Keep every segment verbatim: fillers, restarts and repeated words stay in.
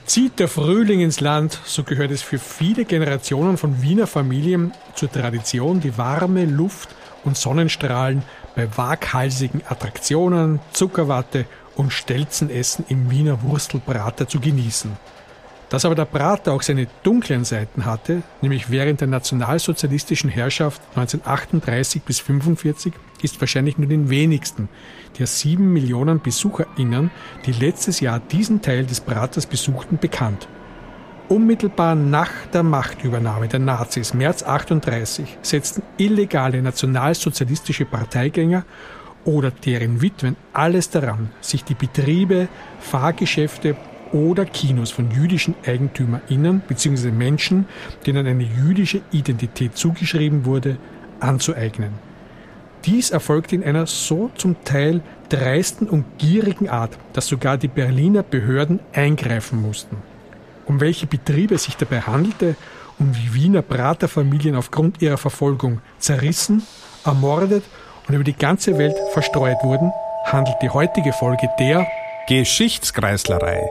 Zieht der Frühling ins Land, so gehört es für viele Generationen von Wiener Familien zur Tradition, die warme Luft und Sonnenstrahlen bei waghalsigen Attraktionen, Zuckerwatte und Stelzenessen im Wiener Wurstelbrater zu genießen. Dass aber der Brater auch seine dunklen Seiten hatte, nämlich während der nationalsozialistischen Herrschaft neunzehnhundertachtunddreißig bis fünfundvierzig, ist wahrscheinlich nur den wenigsten der sieben Millionen BesucherInnen, die letztes Jahr diesen Teil des Braters besuchten, bekannt. Unmittelbar nach der Machtübernahme der Nazis, März achtunddreißig, setzten illegale nationalsozialistische Parteigänger oder deren Witwen alles daran, sich die Betriebe, Fahrgeschäfte oder Kinos von jüdischen EigentümerInnen bzw. Menschen, denen eine jüdische Identität zugeschrieben wurde, anzueignen. Dies erfolgte in einer so zum Teil dreisten und gierigen Art, dass sogar die Berliner Behörden eingreifen mussten. Um welche Betriebe es sich dabei handelte und wie Wiener Braterfamilien aufgrund ihrer Verfolgung zerrissen, ermordet und über die ganze Welt verstreut wurden, handelt die heutige Folge der Geschichtskreislerei.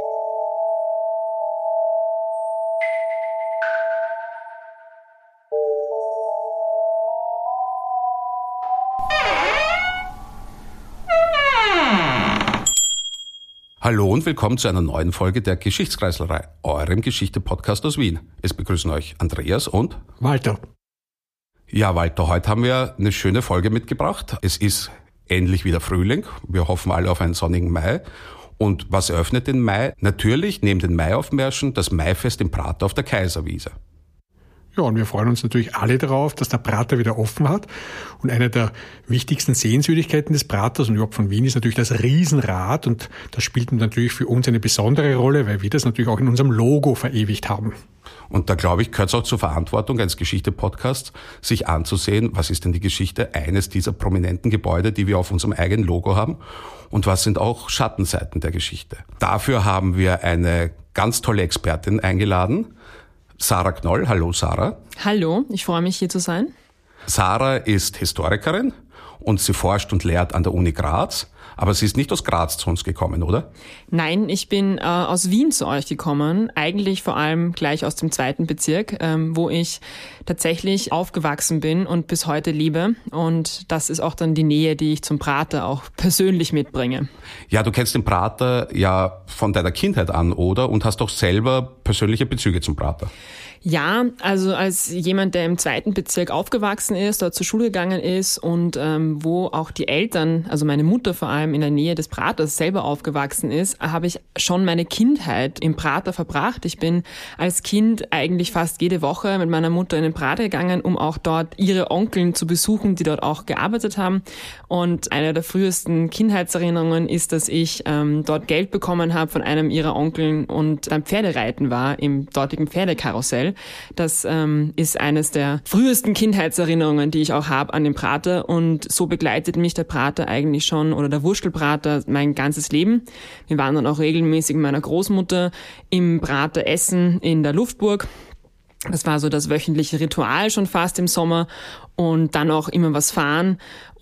Hallo und willkommen zu einer neuen Folge der Geschichtskreislerei, eurem Geschichte-Podcast aus Wien. Es begrüßen euch Andreas und Walter. Ja, Walter, heute haben wir eine schöne Folge mitgebracht. Es ist endlich wieder Frühling. Wir hoffen alle auf einen sonnigen Mai. Und was eröffnet den Mai? Natürlich, neben den Maiaufmärschen, das Maifest im Prater auf der Kaiserwiese. Ja, und wir freuen uns natürlich alle darauf, dass der Prater wieder offen hat. Und eine der wichtigsten Sehenswürdigkeiten des Praters und überhaupt von Wien ist natürlich das Riesenrad. Und das spielt natürlich für uns eine besondere Rolle, weil wir das natürlich auch in unserem Logo verewigt haben. Und da, glaube ich, gehört es auch zur Verantwortung eines Geschichte-Podcasts, sich anzusehen, was ist denn die Geschichte eines dieser prominenten Gebäude, die wir auf unserem eigenen Logo haben, und was sind auch Schattenseiten der Geschichte. Dafür haben wir eine ganz tolle Expertin eingeladen, Sarah Knoll. Hallo, Sarah. Hallo, ich freue mich, hier zu sein. Sarah ist Historikerin und sie forscht und lehrt an der Uni Graz. Aber sie ist nicht aus Graz zu uns gekommen, oder? Nein, ich bin äh, aus Wien zu euch gekommen. Eigentlich vor allem gleich aus dem zweiten Bezirk, ähm, wo ich tatsächlich aufgewachsen bin und bis heute lebe. Und das ist auch dann die Nähe, die ich zum Prater auch persönlich mitbringe. Ja, du kennst den Prater ja von deiner Kindheit an, oder? Und hast auch selber persönliche Bezüge zum Prater. Ja, also als jemand, der im zweiten Bezirk aufgewachsen ist, dort zur Schule gegangen ist und ähm, wo auch die Eltern, also meine Mutter vor allem in der Nähe des Praters selber aufgewachsen ist, habe ich schon meine Kindheit im Prater verbracht. Ich bin als Kind eigentlich fast jede Woche mit meiner Mutter in den Prater gegangen, um auch dort ihre Onkeln zu besuchen, die dort auch gearbeitet haben. Und eine der frühesten Kindheitserinnerungen ist, dass ich ähm, dort Geld bekommen habe von einem ihrer Onkeln und dann Pferdereiten war im dortigen Pferdekarussell. Das ähm, ist eines der frühesten Kindheitserinnerungen, die ich auch habe an den Prater, und so begleitet mich der Prater eigentlich schon, oder der Wurstelbrater, mein ganzes Leben. Wir waren dann auch regelmäßig mit meiner Großmutter im Prater essen in der Luftburg. Das war so das wöchentliche Ritual schon fast im Sommer, und dann auch immer was fahren,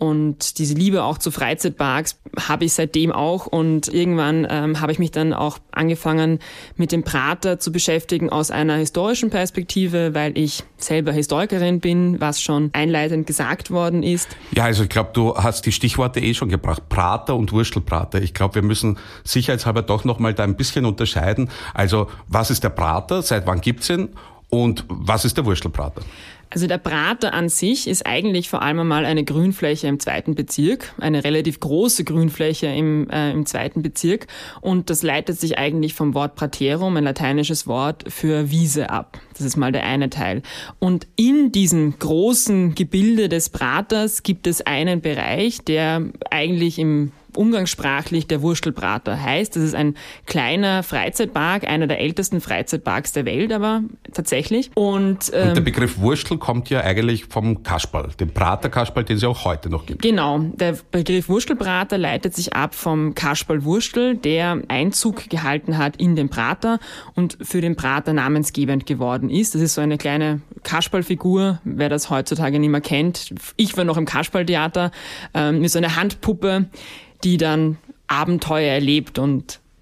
und diese Liebe auch zu Freizeitparks habe ich seitdem auch, und irgendwann ähm, habe ich mich dann auch angefangen mit dem Prater zu beschäftigen aus einer historischen Perspektive, weil ich selber Historikerin bin, was schon einleitend gesagt worden ist. Ja, also ich glaube, du hast die Stichworte eh schon gebracht, Prater und Wurstelbrater. Ich glaube, wir müssen sicherheitshalber doch nochmal da ein bisschen unterscheiden. Also was ist der Prater, seit wann gibt's ihn? Und was ist der Wurstelbrater? Also der Prater an sich ist eigentlich vor allem einmal eine Grünfläche im zweiten Bezirk, eine relativ große Grünfläche im, äh, im zweiten Bezirk, und das leitet sich eigentlich vom Wort Praterum, ein lateinisches Wort für Wiese, ab. Das ist mal der eine Teil. Und in diesem großen Gebilde des Praters gibt es einen Bereich, der eigentlich im umgangssprachlich der Wurstelbrater heißt. Das ist ein kleiner Freizeitpark, einer der ältesten Freizeitparks der Welt, aber tatsächlich. Und, ähm, und der Begriff Wurstel kommt ja eigentlich vom Kasperl, dem Prater-Kasperl, den es ja auch heute noch gibt. Genau, der Begriff Wurstelbrater leitet sich ab vom Kasperl Wurstel, der Einzug gehalten hat in den Prater und für den Prater namensgebend geworden ist. Das ist so eine kleine Kasperlfigur, wer das heutzutage nicht mehr kennt. Ich war noch im Kasperltheater, ähm, mit so einer Handpuppe, die dann Abenteuer erlebt und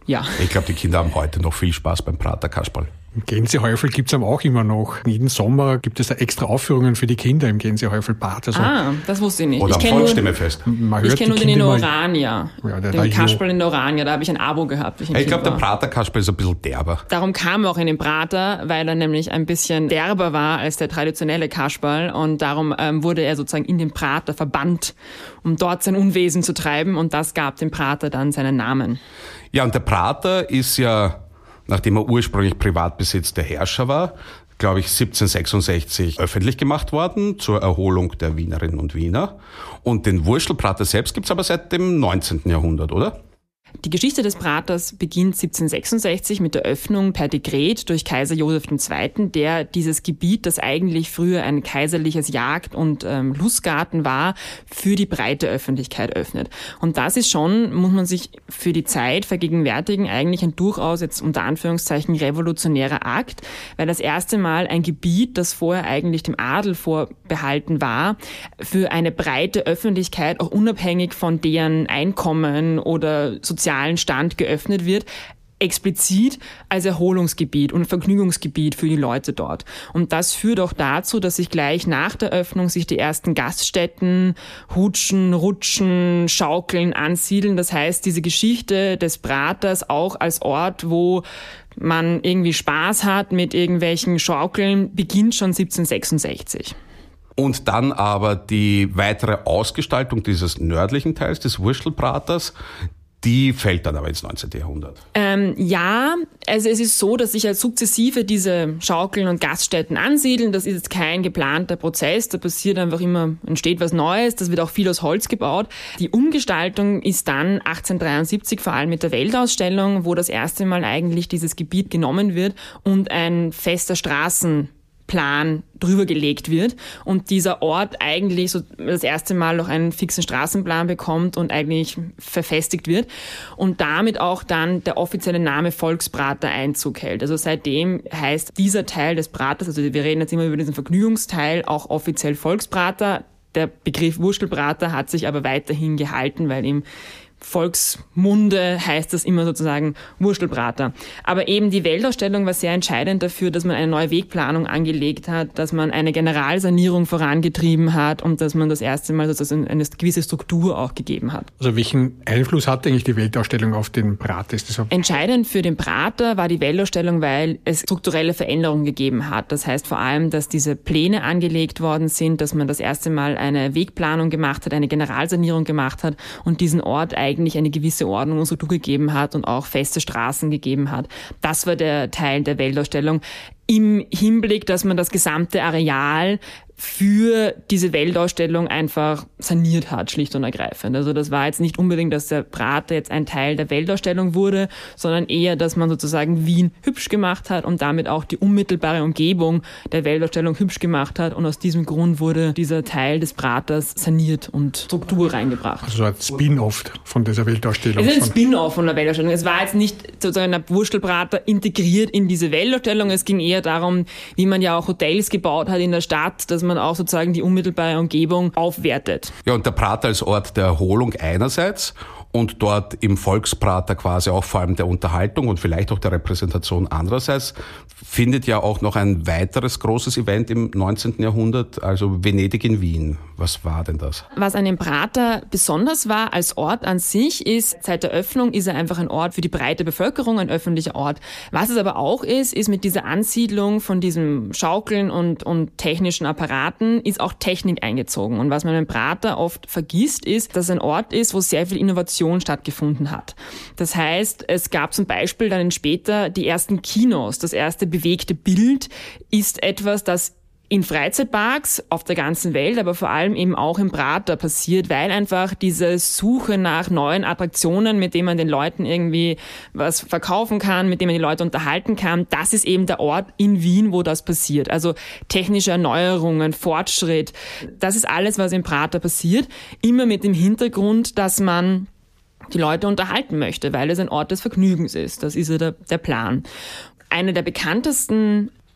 Ja. Ich glaube, die Kinder haben heute noch viel Spaß beim Praterkasperl. Im Gänsehäufel gibt es auch immer noch. Jeden Sommer gibt es da extra Aufführungen für die Kinder im Gänsehäufel-Bad. Also ah, das wusste ich nicht. Oder ich am Volksstimmefest. Ich kenne nur den in der Orania. Ja, der den Kasperl in der Orania, da habe ich ein Abo gehabt. Ich, ich glaube, der Praterkasperl ist ein bisschen derber. Darum kam er auch in den Prater, weil er nämlich ein bisschen derber war als der traditionelle Kasperl. Und darum ähm, wurde er sozusagen in den Prater verbannt, um dort sein Unwesen zu treiben. Und das gab dem Prater dann seinen Namen. Ja, und der Prater ist ja, nachdem er ursprünglich Privatbesitz der Herrscher war, glaube ich, siebzehnhundertsechsundsechzig öffentlich gemacht worden zur Erholung der Wienerinnen und Wiener. Und den Wurstelprater selbst gibt's aber seit dem neunzehnten Jahrhundert, oder? Die Geschichte des Praters beginnt siebzehnhundertsechsundsechzig mit der Öffnung per Dekret durch Kaiser Joseph der Zweite., der dieses Gebiet, das eigentlich früher ein kaiserliches Jagd- und ähm, Lustgarten war, für die breite Öffentlichkeit öffnet. Und das ist schon, muss man sich für die Zeit vergegenwärtigen, eigentlich ein durchaus jetzt unter Anführungszeichen revolutionärer Akt, weil das erste Mal ein Gebiet, das vorher eigentlich dem Adel vorbehalten war, für eine breite Öffentlichkeit, auch unabhängig von deren Einkommen oder sozialen Stand geöffnet wird, explizit als Erholungsgebiet und Vergnügungsgebiet für die Leute dort. Und das führt auch dazu, dass sich gleich nach der Öffnung sich die ersten Gaststätten, Hutschen, Rutschen, Schaukeln ansiedeln. Das heißt, diese Geschichte des Praters auch als Ort, wo man irgendwie Spaß hat mit irgendwelchen Schaukeln, beginnt schon siebzehnhundertsechsundsechzig. Und dann aber die weitere Ausgestaltung dieses nördlichen Teils des Wurstelpraters, die fällt dann aber ins neunzehnten Jahrhundert. Ähm, ja, also es ist so, dass sich halt sukzessive diese Schaukeln und Gaststätten ansiedeln. Das ist jetzt kein geplanter Prozess. Da passiert einfach immer, entsteht was Neues. Das wird auch viel aus Holz gebaut. Die Umgestaltung ist dann achtzehnhundertdreiundsiebzig, vor allem mit der Weltausstellung, wo das erste Mal eigentlich dieses Gebiet genommen wird und ein fester Straßen Plan drüber gelegt wird und dieser Ort eigentlich so das erste Mal noch einen fixen Straßenplan bekommt und eigentlich verfestigt wird und damit auch dann der offizielle Name Volksprater Einzug hält. Also seitdem heißt dieser Teil des Praters, also wir reden jetzt immer über diesen Vergnügungsteil, auch offiziell Volksprater. Der Begriff Wurstelprater hat sich aber weiterhin gehalten, weil im Volksmunde heißt das immer sozusagen Wurstelprater. Aber eben die Weltausstellung war sehr entscheidend dafür, dass man eine neue Wegplanung angelegt hat, dass man eine Generalsanierung vorangetrieben hat und dass man das erste Mal sozusagen eine gewisse Struktur auch gegeben hat. Also welchen Einfluss hat eigentlich die Weltausstellung auf den Prater? Ist das so? Entscheidend für den Prater war die Weltausstellung, weil es strukturelle Veränderungen gegeben hat. Das heißt vor allem, dass diese Pläne angelegt worden sind, dass man das erste Mal eine Wegplanung gemacht hat, eine Generalsanierung gemacht hat und diesen Ort eigentlich eigentlich eine gewisse Ordnung und Struktur gegeben hat und auch feste Straßen gegeben hat. Das war der Teil der Weltausstellung im Hinblick, dass man das gesamte Areal für diese Weltausstellung einfach saniert hat, schlicht und ergreifend. Also das war jetzt nicht unbedingt, dass der Prater jetzt ein Teil der Weltausstellung wurde, sondern eher, dass man sozusagen Wien hübsch gemacht hat und damit auch die unmittelbare Umgebung der Weltausstellung hübsch gemacht hat. Und aus diesem Grund wurde dieser Teil des Praters saniert und Struktur reingebracht. Also so ein Spin-off von dieser Weltausstellung. Es ist ein Spin-off von der Weltausstellung. Es war jetzt nicht sozusagen der Wurstelprater integriert in diese Weltausstellung. Es ging eher darum, wie man ja auch Hotels gebaut hat in der Stadt, dass man auch sozusagen die unmittelbare Umgebung aufwertet. Ja, und der Prater als Ort der Erholung einerseits und dort im Volksprater quasi auch vor allem der Unterhaltung und vielleicht auch der Repräsentation andererseits findet ja auch noch ein weiteres großes Event im neunzehnten Jahrhundert, also Venedig in Wien. Was war denn das? Was an dem Prater besonders war als Ort an sich ist, seit der Öffnung ist er einfach ein Ort für die breite Bevölkerung, ein öffentlicher Ort. Was es aber auch ist, ist mit dieser Ansiedlung von diesem Schaukeln und, und technischen Apparaten ist auch Technik eingezogen. Und was man im Prater oft vergisst, ist, dass es ein Ort ist, wo sehr viel Innovation stattgefunden hat. Das heißt, es gab zum Beispiel dann später die ersten Kinos. Das erste bewegte Bild ist etwas, das in Freizeitparks auf der ganzen Welt, aber vor allem eben auch im Prater passiert, weil einfach diese Suche nach neuen Attraktionen, mit denen man den Leuten irgendwie was verkaufen kann, mit denen man die Leute unterhalten kann, das ist eben der Ort in Wien, wo das passiert. Also technische Erneuerungen, Fortschritt, das ist alles, was im Prater passiert, immer mit dem Hintergrund, dass man die Leute unterhalten möchte, weil es ein Ort des Vergnügens ist. Das ist ja der, der Plan. Eine der bekanntesten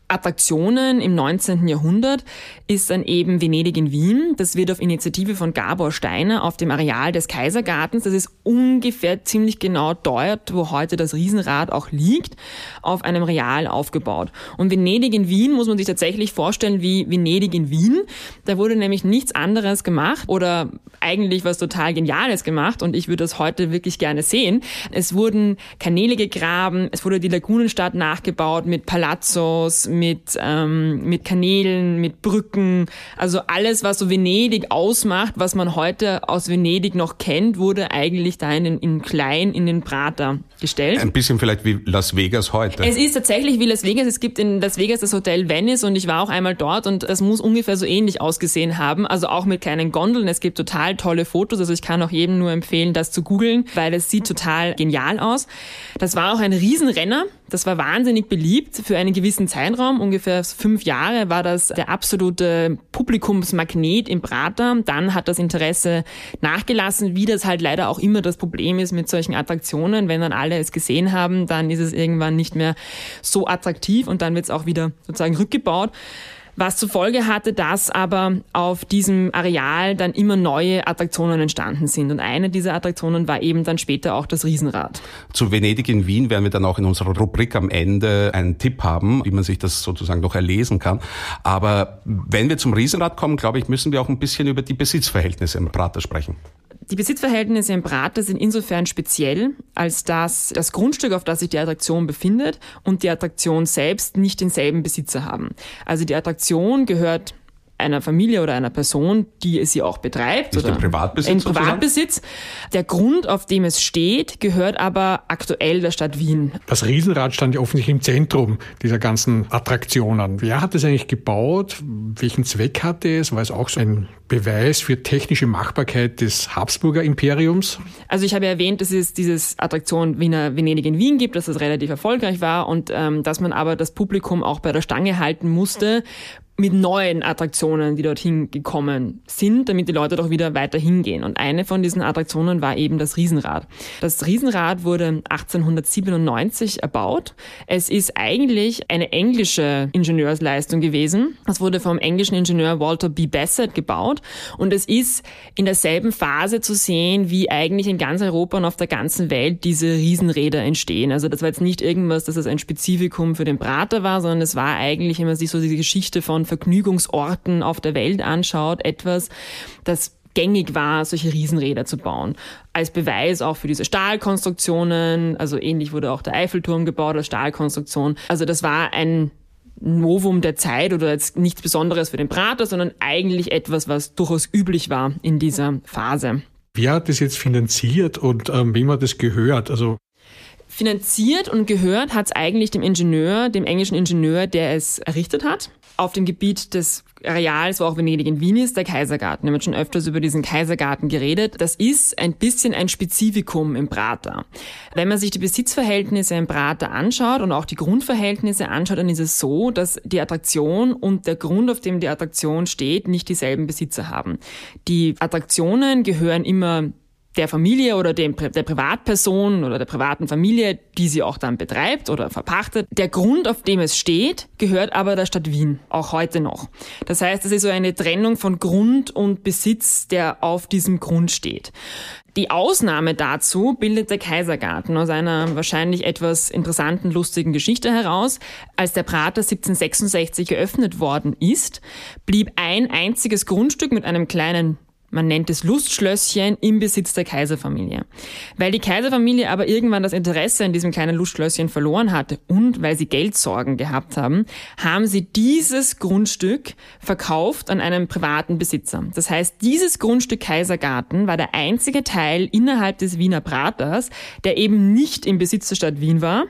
Attraktionen im neunzehnten Jahrhundert ist dann eben Venedig in Wien. Das wird auf Initiative von Gabor Steiner auf dem Areal des Kaisergartens, das ist ungefähr ziemlich genau dort, wo heute das Riesenrad auch liegt, auf einem Real aufgebaut. Und Venedig in Wien muss man sich tatsächlich vorstellen wie Venedig in Wien. Da wurde nämlich nichts anderes gemacht oder eigentlich was total Geniales gemacht und ich würde das heute wirklich gerne sehen. Es wurden Kanäle gegraben, es wurde die Lagunenstadt nachgebaut mit Palazzos, mit, ähm, mit Kanälen, mit Brücken. Also alles, was so Venedig ausmacht, was man heute aus Venedig noch kennt, wurde eigentlich da in, in klein in den Prater gestellt. Ein bisschen vielleicht wie Las Vegas heute. Es ist tatsächlich wie Las Vegas. Es gibt in Las Vegas das Hotel Venice und ich war auch einmal dort und das muss ungefähr so ähnlich ausgesehen haben. Also auch mit kleinen Gondeln. Es gibt total tolle Fotos. Also ich kann auch jedem nur empfehlen, das zu googeln, weil es sieht total genial aus. Das war auch ein Riesenrenner. Das war wahnsinnig beliebt für einen gewissen Zeitraum. Ungefähr fünf Jahre war das der absolute Publikumsmagnet im Prater. Dann hat das Interesse nachgelassen, wie das halt leider auch immer das Problem ist mit solchen Attraktionen. Wenn dann alle es gesehen haben, dann ist es irgendwann nicht mehr so attraktiv und dann wird es auch wieder sozusagen rückgebaut. Was zur Folge hatte, dass aber auf diesem Areal dann immer neue Attraktionen entstanden sind. Und eine dieser Attraktionen war eben dann später auch das Riesenrad. Zu Venedig in Wien werden wir dann auch in unserer Rubrik am Ende einen Tipp haben, wie man sich das sozusagen noch erlesen kann. Aber wenn wir zum Riesenrad kommen, glaube ich, müssen wir auch ein bisschen über die Besitzverhältnisse im Prater sprechen. Die Besitzverhältnisse im Prater sind insofern speziell, als dass das Grundstück, auf das sich die Attraktion befindet, und die Attraktion selbst nicht denselben Besitzer haben. Also die Attraktion gehört einer Familie oder einer Person, die sie auch betreibt. Nicht oder in Privatbesitz. In Privatbesitz. Der Grund, auf dem es steht, gehört aber aktuell der Stadt Wien. Das Riesenrad stand ja offensichtlich im Zentrum dieser ganzen Attraktionen. Wer hat es eigentlich gebaut? Welchen Zweck hatte es? War es auch so ein Beweis für technische Machbarkeit des Habsburger Imperiums? Also ich habe ja erwähnt, dass es dieses Attraktion Wiener Venedig in Wien gibt, dass das relativ erfolgreich war und ähm, dass man aber das Publikum auch bei der Stange halten musste, mit neuen Attraktionen, die dorthin gekommen sind, damit die Leute doch wieder weiter hingehen. Und eine von diesen Attraktionen war eben das Riesenrad. Das Riesenrad wurde achtzehnhundertsiebenundneunzig erbaut. Es ist eigentlich eine englische Ingenieursleistung gewesen. Es wurde vom englischen Ingenieur Walter B. Bassett gebaut und es ist in derselben Phase zu sehen, wie eigentlich in ganz Europa und auf der ganzen Welt diese Riesenräder entstehen. Also das war jetzt nicht irgendwas, dass es ein Spezifikum für den Prater war, sondern es war eigentlich, wenn man sich so die Geschichte von Vergnügungsorten auf der Welt anschaut, etwas, das gängig war, solche Riesenräder zu bauen. Als Beweis auch für diese Stahlkonstruktionen, also ähnlich wurde auch der Eiffelturm gebaut als Stahlkonstruktion. Also das war ein Novum der Zeit oder jetzt nichts Besonderes für den Prater, sondern eigentlich etwas, was durchaus üblich war in dieser Phase. Wer hat das jetzt finanziert und ähm, wem hat das gehört? Also Finanziert und gehört hat es eigentlich dem Ingenieur, dem englischen Ingenieur, der es errichtet hat. Auf dem Gebiet des Areals, wo auch Venedig in Wien ist, der Kaisergarten. Wir haben schon öfters über diesen Kaisergarten geredet. Das ist ein bisschen ein Spezifikum im Prater. Wenn man sich die Besitzverhältnisse im Prater anschaut und auch die Grundverhältnisse anschaut, dann ist es so, dass die Attraktion und der Grund, auf dem die Attraktion steht, nicht dieselben Besitzer haben. Die Attraktionen gehören immer der Familie oder dem, der Privatperson oder der privaten Familie, die sie auch dann betreibt oder verpachtet. Der Grund, auf dem es steht, gehört aber der Stadt Wien, auch heute noch. Das heißt, es ist so eine Trennung von Grund und Besitz, der auf diesem Grund steht. Die Ausnahme dazu bildet der Kaisergarten aus einer wahrscheinlich etwas interessanten, lustigen Geschichte heraus. Als der Prater siebzehnhundertsechsundsechzig geöffnet worden ist, blieb ein einziges Grundstück mit einem kleinen, man nennt es Lustschlösschen, im Besitz der Kaiserfamilie. Weil die Kaiserfamilie aber irgendwann das Interesse an diesem kleinen Lustschlösschen verloren hatte und weil sie Geldsorgen gehabt haben, haben sie dieses Grundstück verkauft an einen privaten Besitzer. Das heißt, dieses Grundstück Kaisergarten war der einzige Teil innerhalb des Wiener Praters, der eben nicht im Besitz der Stadt Wien war.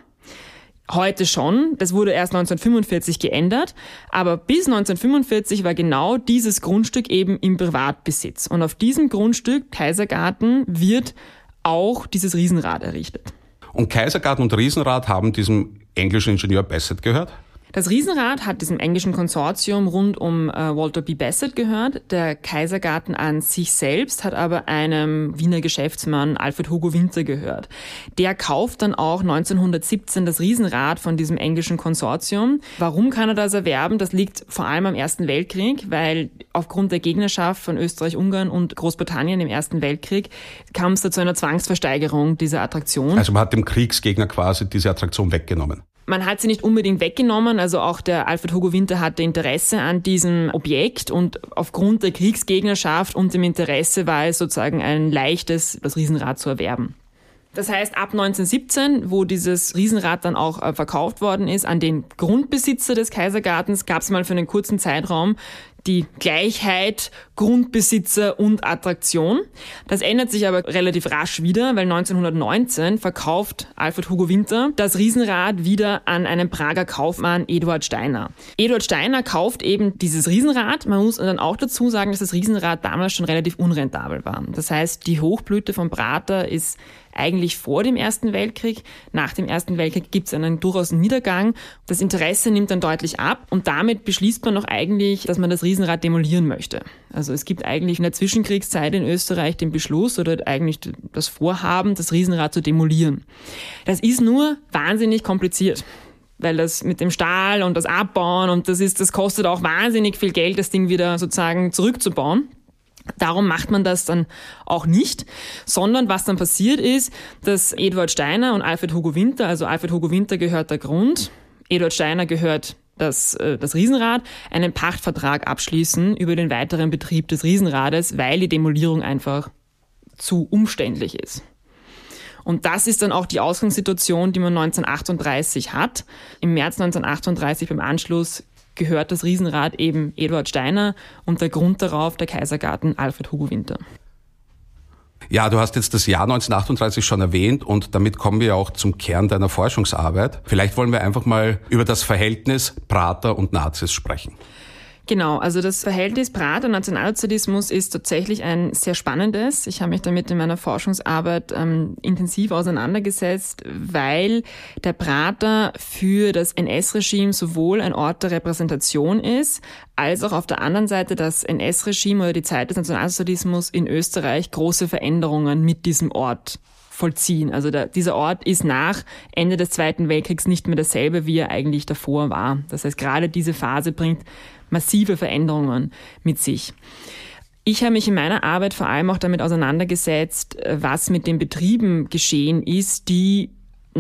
Heute schon, das wurde erst neunzehnhundertfünfundvierzig geändert, aber bis neunzehnhundertfünfundvierzig war genau dieses Grundstück eben im Privatbesitz. Und auf diesem Grundstück, Kaisergarten, wird auch dieses Riesenrad errichtet. Und Kaisergarten und Riesenrad haben diesem englischen Ingenieur Bassett gehört? Das Riesenrad hat diesem englischen Konsortium rund um äh, Walter B. Bassett gehört. Der Kaisergarten an sich selbst hat aber einem Wiener Geschäftsmann Alfred Hugo Winter gehört. Der kauft dann auch neunzehnhundertsiebzehn das Riesenrad von diesem englischen Konsortium. Warum kann er das erwerben? Das liegt vor allem am Ersten Weltkrieg, weil aufgrund der Gegnerschaft von Österreich, Ungarn und Großbritannien im Ersten Weltkrieg kam es da zu einer Zwangsversteigerung dieser Attraktion. Also man hat dem Kriegsgegner quasi diese Attraktion weggenommen. Man hat sie nicht unbedingt weggenommen, also auch der Alfred Hugo Winter hatte Interesse an diesem Objekt und aufgrund der Kriegsgegnerschaft und dem Interesse war es sozusagen ein leichtes, das Riesenrad zu erwerben. Das heißt, ab neunzehnhundertsiebzehn, wo dieses Riesenrad dann auch äh, verkauft worden ist an den Grundbesitzer des Kaisergartens, gab es mal für einen kurzen Zeitraum die Gleichheit Grundbesitzer und Attraktion. Das ändert sich aber relativ rasch wieder, weil neunzehnhundertneunzehn verkauft Alfred Hugo Winter das Riesenrad wieder an einen Prager Kaufmann, Eduard Steiner. Eduard Steiner kauft eben dieses Riesenrad. Man muss dann auch dazu sagen, dass das Riesenrad damals schon relativ unrentabel war. Das heißt, die Hochblüte von Prater ist eigentlich vor dem Ersten Weltkrieg. Nach dem Ersten Weltkrieg gibt es einen durchaus Niedergang. Das Interesse nimmt dann deutlich ab und damit beschließt man noch eigentlich, dass man das Riesenrad demolieren möchte. Also es gibt eigentlich in der Zwischenkriegszeit in Österreich den Beschluss oder eigentlich das Vorhaben, das Riesenrad zu demolieren. Das ist nur wahnsinnig kompliziert, weil das mit dem Stahl und das Abbauen und das ist, das kostet auch wahnsinnig viel Geld, das Ding wieder sozusagen zurückzubauen. Darum macht man das dann auch nicht, sondern was dann passiert ist, dass Eduard Steiner und Alfred Hugo Winter, also Alfred Hugo Winter gehört der Grund, Eduard Steiner gehört das, das Riesenrad, einen Pachtvertrag abschließen über den weiteren Betrieb des Riesenrades, weil die Demolierung einfach zu umständlich ist. Und das ist dann auch die Ausgangssituation, die man neunzehnhundertachtunddreißig hat. Im März neunzehnhundertachtunddreißig beim Anschluss gehört das Riesenrad eben Eduard Steiner und der Grund darauf der Kaisergarten Alfred Hugo Winter. Ja, du hast jetzt das Jahr neunzehnhundertachtunddreißig schon erwähnt und damit kommen wir auch zum Kern deiner Forschungsarbeit. Vielleicht wollen wir einfach mal über das Verhältnis Prater und Nazis sprechen. Genau, also das Verhältnis Prater und Nationalsozialismus ist tatsächlich ein sehr spannendes. Ich habe mich damit in meiner Forschungsarbeit ähm, intensiv auseinandergesetzt, weil der Prater für das N S-Regime sowohl ein Ort der Repräsentation ist, als auch auf der anderen Seite das N S-Regime oder die Zeit des Nationalsozialismus in Österreich große Veränderungen mit diesem Ort vollziehen. Also der, dieser Ort ist nach Ende des Zweiten Weltkriegs nicht mehr dasselbe, wie er eigentlich davor war. Das heißt, gerade diese Phase bringt massive Veränderungen mit sich. Ich habe mich in meiner Arbeit vor allem auch damit auseinandergesetzt, was mit den Betrieben geschehen ist, die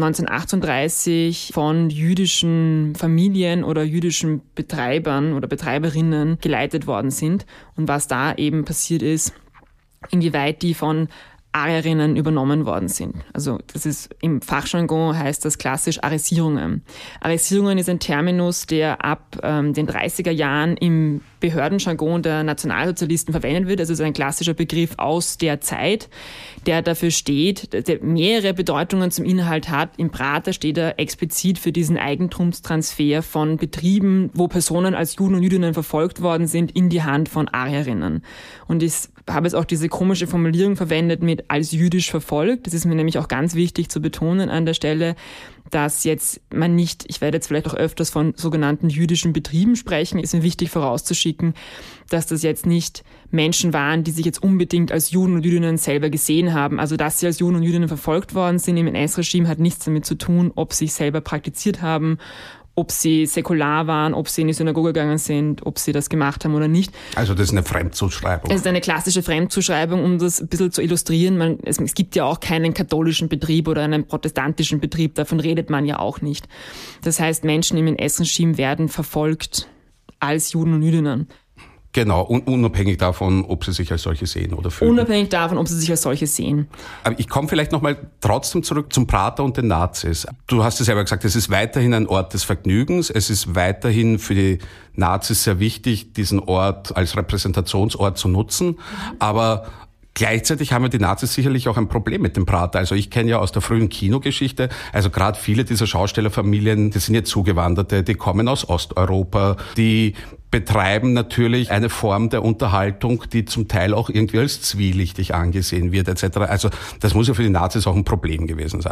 neunzehnhundertachtunddreißig von jüdischen Familien oder jüdischen Betreibern oder Betreiberinnen geleitet worden sind und was da eben passiert ist, inwieweit die von Arierinnen übernommen worden sind. Also das ist im Fachjargon heißt das klassisch Arisierungen. Arisierungen ist ein Terminus, der ab ähm, den dreißiger Jahren im Behördenjargon der Nationalsozialisten verwendet wird. Also es ist ein klassischer Begriff aus der Zeit, der dafür steht, der mehrere Bedeutungen zum Inhalt hat. Im Prater steht er explizit für diesen Eigentumstransfer von Betrieben, wo Personen als Juden und Jüdinnen verfolgt worden sind, in die Hand von Arierinnen. Und ich habe jetzt auch diese komische Formulierung verwendet mit als jüdisch verfolgt. Das ist mir nämlich auch ganz wichtig zu betonen an der Stelle, dass jetzt man nicht, ich werde jetzt vielleicht auch öfters von sogenannten jüdischen Betrieben sprechen, ist mir wichtig vorauszuschicken, dass das jetzt nicht Menschen waren, die sich jetzt unbedingt als Juden und Jüdinnen selber gesehen haben. Also dass sie als Juden und Jüdinnen verfolgt worden sind im N S-Regime, hat nichts damit zu tun, ob sie selber praktiziert haben, ob sie säkular waren, ob sie in die Synagoge gegangen sind, ob sie das gemacht haben oder nicht. Also das ist eine Fremdzuschreibung. Es ist eine klassische Fremdzuschreibung, um das ein bisschen zu illustrieren. Man, es, es gibt ja auch keinen katholischen Betrieb oder einen protestantischen Betrieb, davon redet man ja auch nicht. Das heißt, Menschen im N S-Regime werden verfolgt als Juden und Jüdinnen. Genau, un- unabhängig davon, ob sie sich als solche sehen oder fühlen. Unabhängig davon, ob sie sich als solche sehen. Aber ich komme vielleicht nochmal trotzdem zurück zum Prater und den Nazis. Du hast es selber gesagt, es ist weiterhin ein Ort des Vergnügens. Es ist weiterhin für die Nazis sehr wichtig, diesen Ort als Repräsentationsort zu nutzen. Aber gleichzeitig haben ja die Nazis sicherlich auch ein Problem mit dem Prater. Also ich kenne ja aus der frühen Kinogeschichte, also gerade viele dieser Schaustellerfamilien, die sind ja Zugewanderte, die kommen aus Osteuropa, die betreiben natürlich eine Form der Unterhaltung, die zum Teil auch irgendwie als zwielichtig angesehen wird et cetera. Also das muss ja für die Nazis auch ein Problem gewesen sein.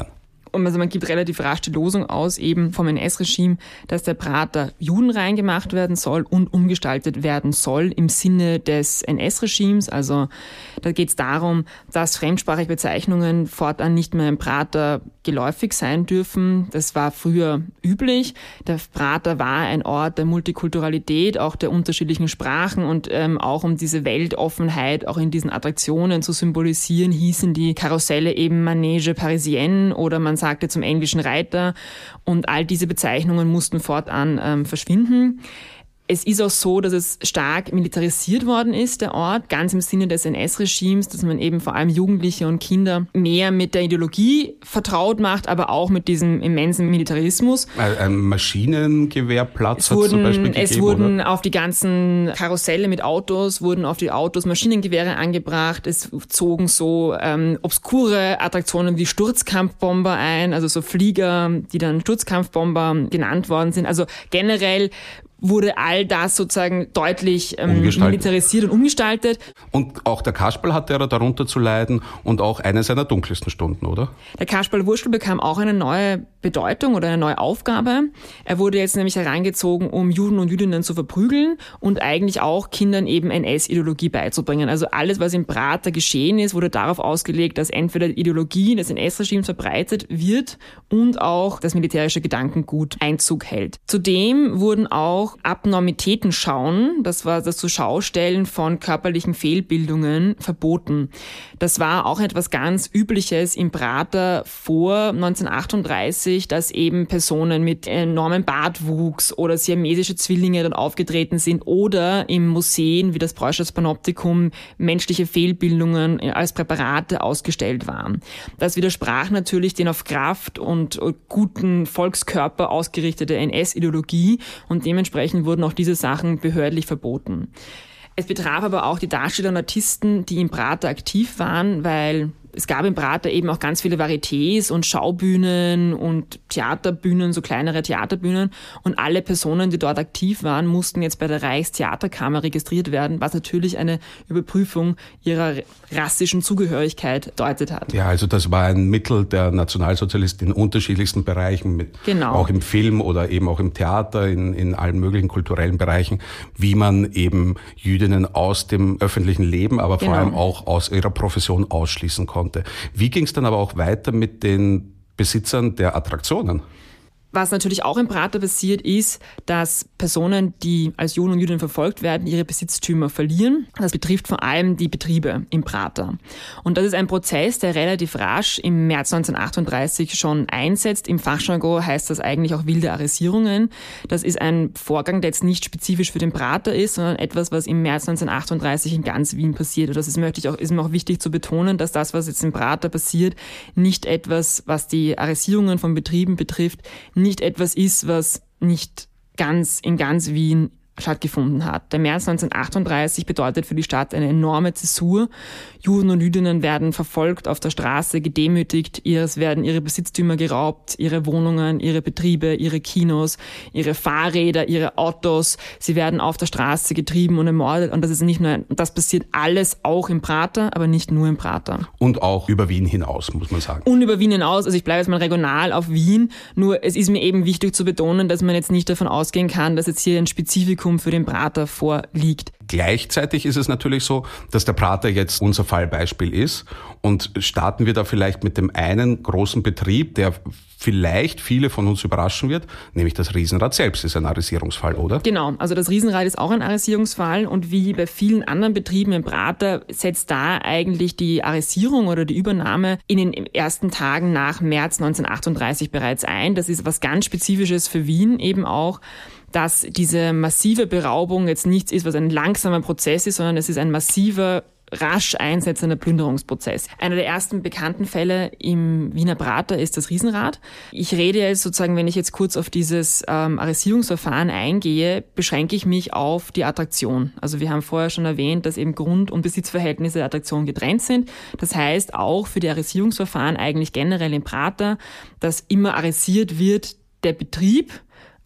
Also man gibt relativ rasch die Losung aus, eben vom N S-Regime, dass der Prater judenrein gemacht werden soll und umgestaltet werden soll im Sinne des N S-Regimes. Also da geht es darum, dass fremdsprachige Bezeichnungen fortan nicht mehr im Prater geläufig sein dürfen. Das war früher üblich. Der Prater war ein Ort der Multikulturalität, auch der unterschiedlichen Sprachen und ähm, auch um diese Weltoffenheit auch in diesen Attraktionen zu symbolisieren, hießen die Karusselle eben Manege Parisienne oder man sagte zum englischen Reiter und all diese Bezeichnungen mussten fortan ähm, verschwinden. Es ist auch so, dass es stark militarisiert worden ist, der Ort, ganz im Sinne des N S-Regimes, dass man eben vor allem Jugendliche und Kinder mehr mit der Ideologie vertraut macht, aber auch mit diesem immensen Militarismus. Ein Maschinengewehrplatz hat es zum Beispiel gegeben, Es wurden oder? Auf die ganzen Karusselle mit Autos, wurden auf die Autos Maschinengewehre angebracht. Es zogen so ähm, obskure Attraktionen wie Sturzkampfbomber ein, also so Flieger, die dann Sturzkampfbomber genannt worden sind. Also generell wurde all das sozusagen deutlich ähm, militarisiert und umgestaltet. Und auch der Kasperl hatte ja darunter zu leiden und auch eine seiner dunkelsten Stunden, oder? Der Kasperl-Wurschtel bekam auch eine neue Bedeutung oder eine neue Aufgabe. Er wurde jetzt nämlich herangezogen, um Juden und Jüdinnen zu verprügeln und eigentlich auch Kindern eben N S-Ideologie beizubringen. Also alles, was im Prater geschehen ist, wurde darauf ausgelegt, dass entweder die Ideologie des N S-Regimes verbreitet wird und auch das militärische Gedankengut Einzug hält. Zudem wurden auch Abnormitäten schauen, das war das Zuschaustellen von körperlichen Fehlbildungen, verboten. Das war auch etwas ganz Übliches im Prater vor neunzehnhundertachtunddreißig, dass eben Personen mit enormem Bartwuchs oder siamesische Zwillinge dann aufgetreten sind oder im Museen wie das Preußisches Panoptikum menschliche Fehlbildungen als Präparate ausgestellt waren. Das widersprach natürlich den auf Kraft und guten Volkskörper ausgerichtete N S-Ideologie und dementsprechend wurden auch diese Sachen behördlich verboten. Es betraf aber auch die Darsteller und Artisten, die im Prater aktiv waren, weil es gab im Prater eben auch ganz viele Varietés und Schaubühnen und Theaterbühnen, so kleinere Theaterbühnen. Und alle Personen, die dort aktiv waren, mussten jetzt bei der Reichstheaterkammer registriert werden, was natürlich eine Überprüfung ihrer rassischen Zugehörigkeit deutet hat. Ja, also das war ein Mittel der Nationalsozialisten in unterschiedlichsten Bereichen, mit, genau. Auch im Film oder eben auch im Theater, in, in allen möglichen kulturellen Bereichen, wie man eben Jüdinnen aus dem öffentlichen Leben, aber vor genau. allem auch aus ihrer Profession ausschließen konnte. Wie ging es dann aber auch weiter mit den Besitzern der Attraktionen? Was natürlich auch im Prater passiert, ist, dass Personen, die als Juden und Jüdinnen verfolgt werden, ihre Besitztümer verlieren. Das betrifft vor allem die Betriebe im Prater. Und das ist ein Prozess, der relativ rasch im März neunzehnhundertachtunddreißig schon einsetzt. Im Fachjargon heißt das eigentlich auch wilde Arresierungen. Das ist ein Vorgang, der jetzt nicht spezifisch für den Prater ist, sondern etwas, was im März neunzehnhundertachtunddreißig in ganz Wien passiert. Und das ist, möchte ich auch, ist mir auch wichtig zu betonen, dass das, was jetzt im Prater passiert, nicht etwas, was die Arresierungen von Betrieben betrifft, nicht etwas ist, was nicht ganz in ganz Wien stattgefunden hat. Der März neunzehnhundertachtunddreißig bedeutet für die Stadt eine enorme Zäsur. Juden und Jüdinnen werden verfolgt auf der Straße, gedemütigt, es werden ihre Besitztümer geraubt, ihre Wohnungen, ihre Betriebe, ihre Kinos, ihre Fahrräder, ihre Autos. Sie werden auf der Straße getrieben und ermordet und das ist nicht nur, ein, das passiert alles auch im Prater, aber nicht nur im Prater. Und auch über Wien hinaus, muss man sagen. Und über Wien hinaus, also ich bleibe jetzt mal regional auf Wien, nur es ist mir eben wichtig zu betonen, dass man jetzt nicht davon ausgehen kann, dass jetzt hier ein Spezifikum für den Prater vorliegt. Gleichzeitig ist es natürlich so, dass der Prater jetzt unser Fallbeispiel ist und starten wir da vielleicht mit dem einen großen Betrieb, der vielleicht viele von uns überraschen wird, nämlich das Riesenrad selbst ist ein Arresierungsfall, oder? Genau, also das Riesenrad ist auch ein Arresierungsfall und wie bei vielen anderen Betrieben im Prater setzt da eigentlich die Arresierung oder die Übernahme in den ersten Tagen nach März neunzehnhundertachtunddreißig bereits ein. Das ist was ganz Spezifisches für Wien eben auch, dass diese massive Beraubung jetzt nichts ist, was ein langsamer Prozess ist, sondern es ist ein massiver, rasch einsetzender Plünderungsprozess. Einer der ersten bekannten Fälle im Wiener Prater ist das Riesenrad. Ich rede jetzt sozusagen, wenn ich jetzt kurz auf dieses ähm, Arresierungsverfahren eingehe, beschränke ich mich auf die Attraktion. Also wir haben vorher schon erwähnt, dass eben Grund- und Besitzverhältnisse der Attraktion getrennt sind. Das heißt auch für die Arresierungsverfahren eigentlich generell im Prater, dass immer arrestiert wird der Betrieb,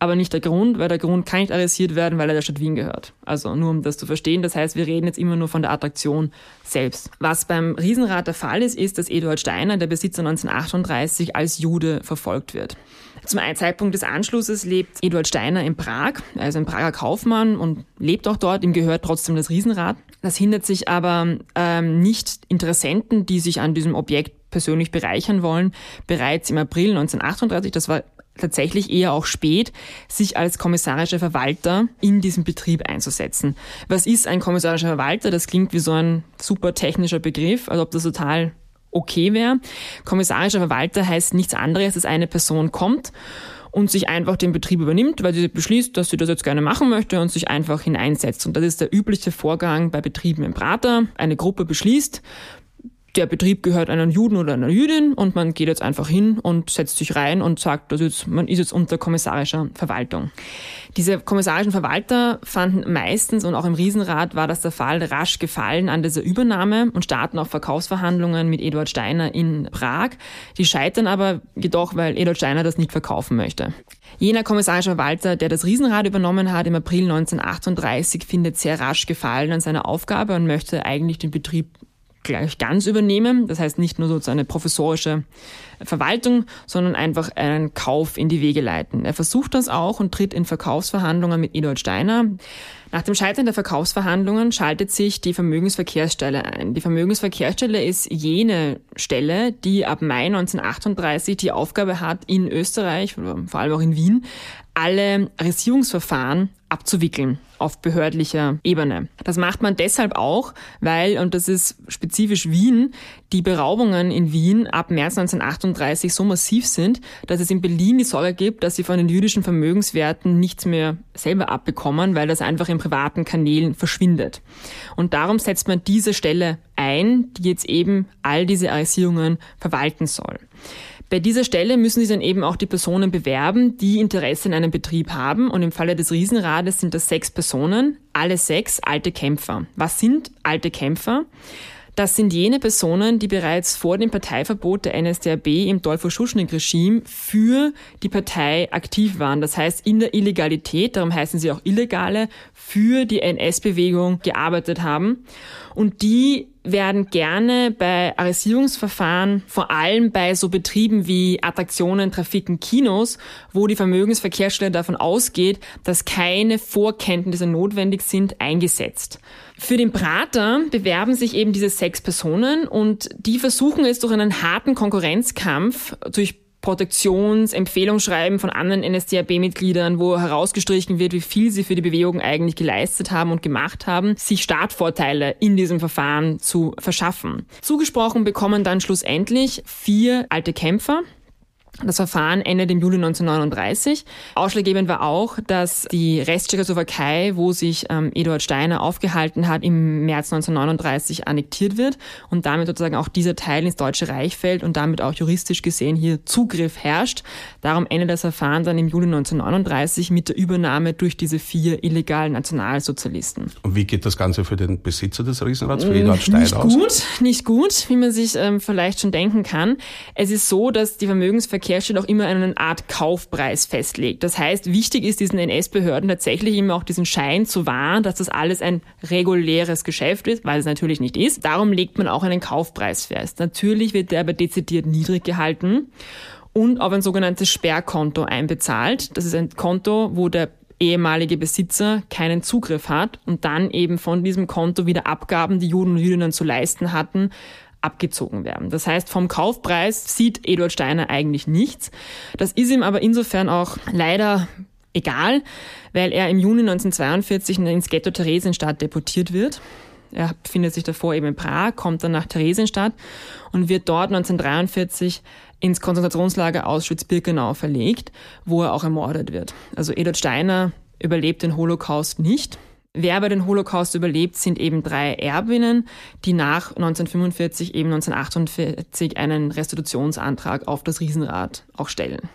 aber nicht der Grund, weil der Grund kann nicht adressiert werden, weil er der Stadt Wien gehört. Also nur um das zu verstehen. Das heißt, wir reden jetzt immer nur von der Attraktion selbst. Was beim Riesenrad der Fall ist, ist, dass Eduard Steiner, der Besitzer, neunzehnhundertachtunddreißig als Jude verfolgt wird. Zum Zeitpunkt des Anschlusses lebt Eduard Steiner in Prag. Er ist ein Prager Kaufmann und lebt auch dort. Ihm gehört trotzdem das Riesenrad. Das hindert sich aber ähm, nicht Interessenten, die sich an diesem Objekt persönlich bereichern wollen, bereits im April neunzehnhundertachtunddreißig, das war tatsächlich eher auch spät, sich als kommissarischer Verwalter in diesem Betrieb einzusetzen. Was ist ein kommissarischer Verwalter? Das klingt wie so ein super technischer Begriff, als ob das total okay wäre. Kommissarischer Verwalter heißt nichts anderes, dass eine Person kommt und sich einfach den Betrieb übernimmt, weil sie beschließt, dass sie das jetzt gerne machen möchte und sich einfach hineinsetzt. Und das ist der übliche Vorgang bei Betrieben im Prater. Eine Gruppe beschließt, der Betrieb gehört einem Juden oder einer Jüdin und man geht jetzt einfach hin und setzt sich rein und sagt, dass jetzt, man ist jetzt unter kommissarischer Verwaltung. Diese kommissarischen Verwalter fanden meistens, und auch im Riesenrad war das der Fall, rasch Gefallen an dieser Übernahme und starten auch Verkaufsverhandlungen mit Eduard Steiner in Prag. Die scheitern aber jedoch, weil Eduard Steiner das nicht verkaufen möchte. Jener kommissarische Verwalter, der das Riesenrad übernommen hat im April neunzehnhundertachtunddreißig, findet sehr rasch Gefallen an seiner Aufgabe und möchte eigentlich den Betrieb gleich ganz übernehmen. Das heißt nicht nur so eine professorische Verwaltung, sondern einfach einen Kauf in die Wege leiten. Er versucht das auch und tritt in Verkaufsverhandlungen mit Eduard Steiner. Nach dem Scheitern der Verkaufsverhandlungen schaltet sich die Vermögensverkehrsstelle ein. Die Vermögensverkehrsstelle ist jene Stelle, die ab Mai neunzehnhundertachtunddreißig die Aufgabe hat, in Österreich, vor allem auch in Wien, alle Arrestierungsverfahren abzuwickeln auf behördlicher Ebene. Das macht man deshalb auch, weil, und das ist spezifisch Wien, die Beraubungen in Wien ab März neunzehnhundertachtunddreißig so massiv sind, dass es in Berlin die Sorge gibt, dass sie von den jüdischen Vermögenswerten nichts mehr selber abbekommen, weil das einfach in privaten Kanälen verschwindet. Und darum setzt man diese Stelle ein, die jetzt eben all diese Arrestierungen verwalten soll. Bei dieser Stelle müssen sich dann eben auch die Personen bewerben, die Interesse in einem Betrieb haben. Und im Falle des Riesenrades sind das sechs Personen, alle sechs alte Kämpfer. Was sind alte Kämpfer? Das sind jene Personen, die bereits vor dem Parteiverbot der N S D A B im Dollfuhr-Schuschnigg-Regime für die Partei aktiv waren. Das heißt, in der Illegalität, darum heißen sie auch Illegale, für die N S-Bewegung gearbeitet haben. Und die werden gerne bei Arrestierungsverfahren, vor allem bei so Betrieben wie Attraktionen, Trafiken, Kinos, wo die Vermögensverkehrsstelle davon ausgeht, dass keine Vorkenntnisse notwendig sind, eingesetzt. Für den Prater bewerben sich eben diese sechs Personen und die versuchen es durch einen harten Konkurrenzkampf, durch Protektions-, Empfehlungsschreiben von anderen N S D A B-Mitgliedern, wo herausgestrichen wird, wie viel sie für die Bewegung eigentlich geleistet haben und gemacht haben, sich Startvorteile in diesem Verfahren zu verschaffen. Zugesprochen bekommen dann schlussendlich vier alte Kämpfer. Das Verfahren endet im Juli neunzehnhundertneununddreißig. Ausschlaggebend war auch, dass die Resttschechoslowakei, wo sich ähm, Eduard Steiner aufgehalten hat, im März neunzehnhundertneununddreißig annektiert wird und damit sozusagen auch dieser Teil ins Deutsche Reich fällt und damit auch juristisch gesehen hier Zugriff herrscht. Darum endet das Verfahren dann im Juli neunzehnhundertneununddreißig mit der Übernahme durch diese vier illegalen Nationalsozialisten. Und wie geht das Ganze für den Besitzer des Riesenrads, für Eduard Steiner aus? Nicht gut, nicht gut, wie man sich ähm, vielleicht schon denken kann. Es ist so, dass die Vermögensverkehrsstelle auch immer eine Art Kaufpreis festlegt. Das heißt, wichtig ist diesen N S-Behörden tatsächlich immer auch diesen Schein zu wahren, dass das alles ein reguläres Geschäft ist, weil es natürlich nicht ist. Darum legt man auch einen Kaufpreis fest. Natürlich wird der aber dezidiert niedrig gehalten und auf ein sogenanntes Sperrkonto einbezahlt. Das ist ein Konto, wo der ehemalige Besitzer keinen Zugriff hat und dann eben von diesem Konto wieder Abgaben, die Juden und Jüdinnen zu leisten hatten, abgezogen werden. Das heißt, vom Kaufpreis sieht Eduard Steiner eigentlich nichts. Das ist ihm aber insofern auch leider egal, weil er im Juni neunzehnhundertzweiundvierzig ins Ghetto Theresienstadt deportiert wird. Er befindet sich davor eben in Prag, kommt dann nach Theresienstadt und wird dort neunzehnhundertdreiundvierzig ins Konzentrationslager Auschwitz-Birkenau verlegt, wo er auch ermordet wird. Also Eduard Steiner überlebt den Holocaust nicht. Wer aber den Holocaust überlebt, sind eben drei Erbinnen, die nach neunzehnhundertfünfundvierzig, eben neunzehnhundertachtundvierzig einen Restitutionsantrag auf das Riesenrad auch stellen.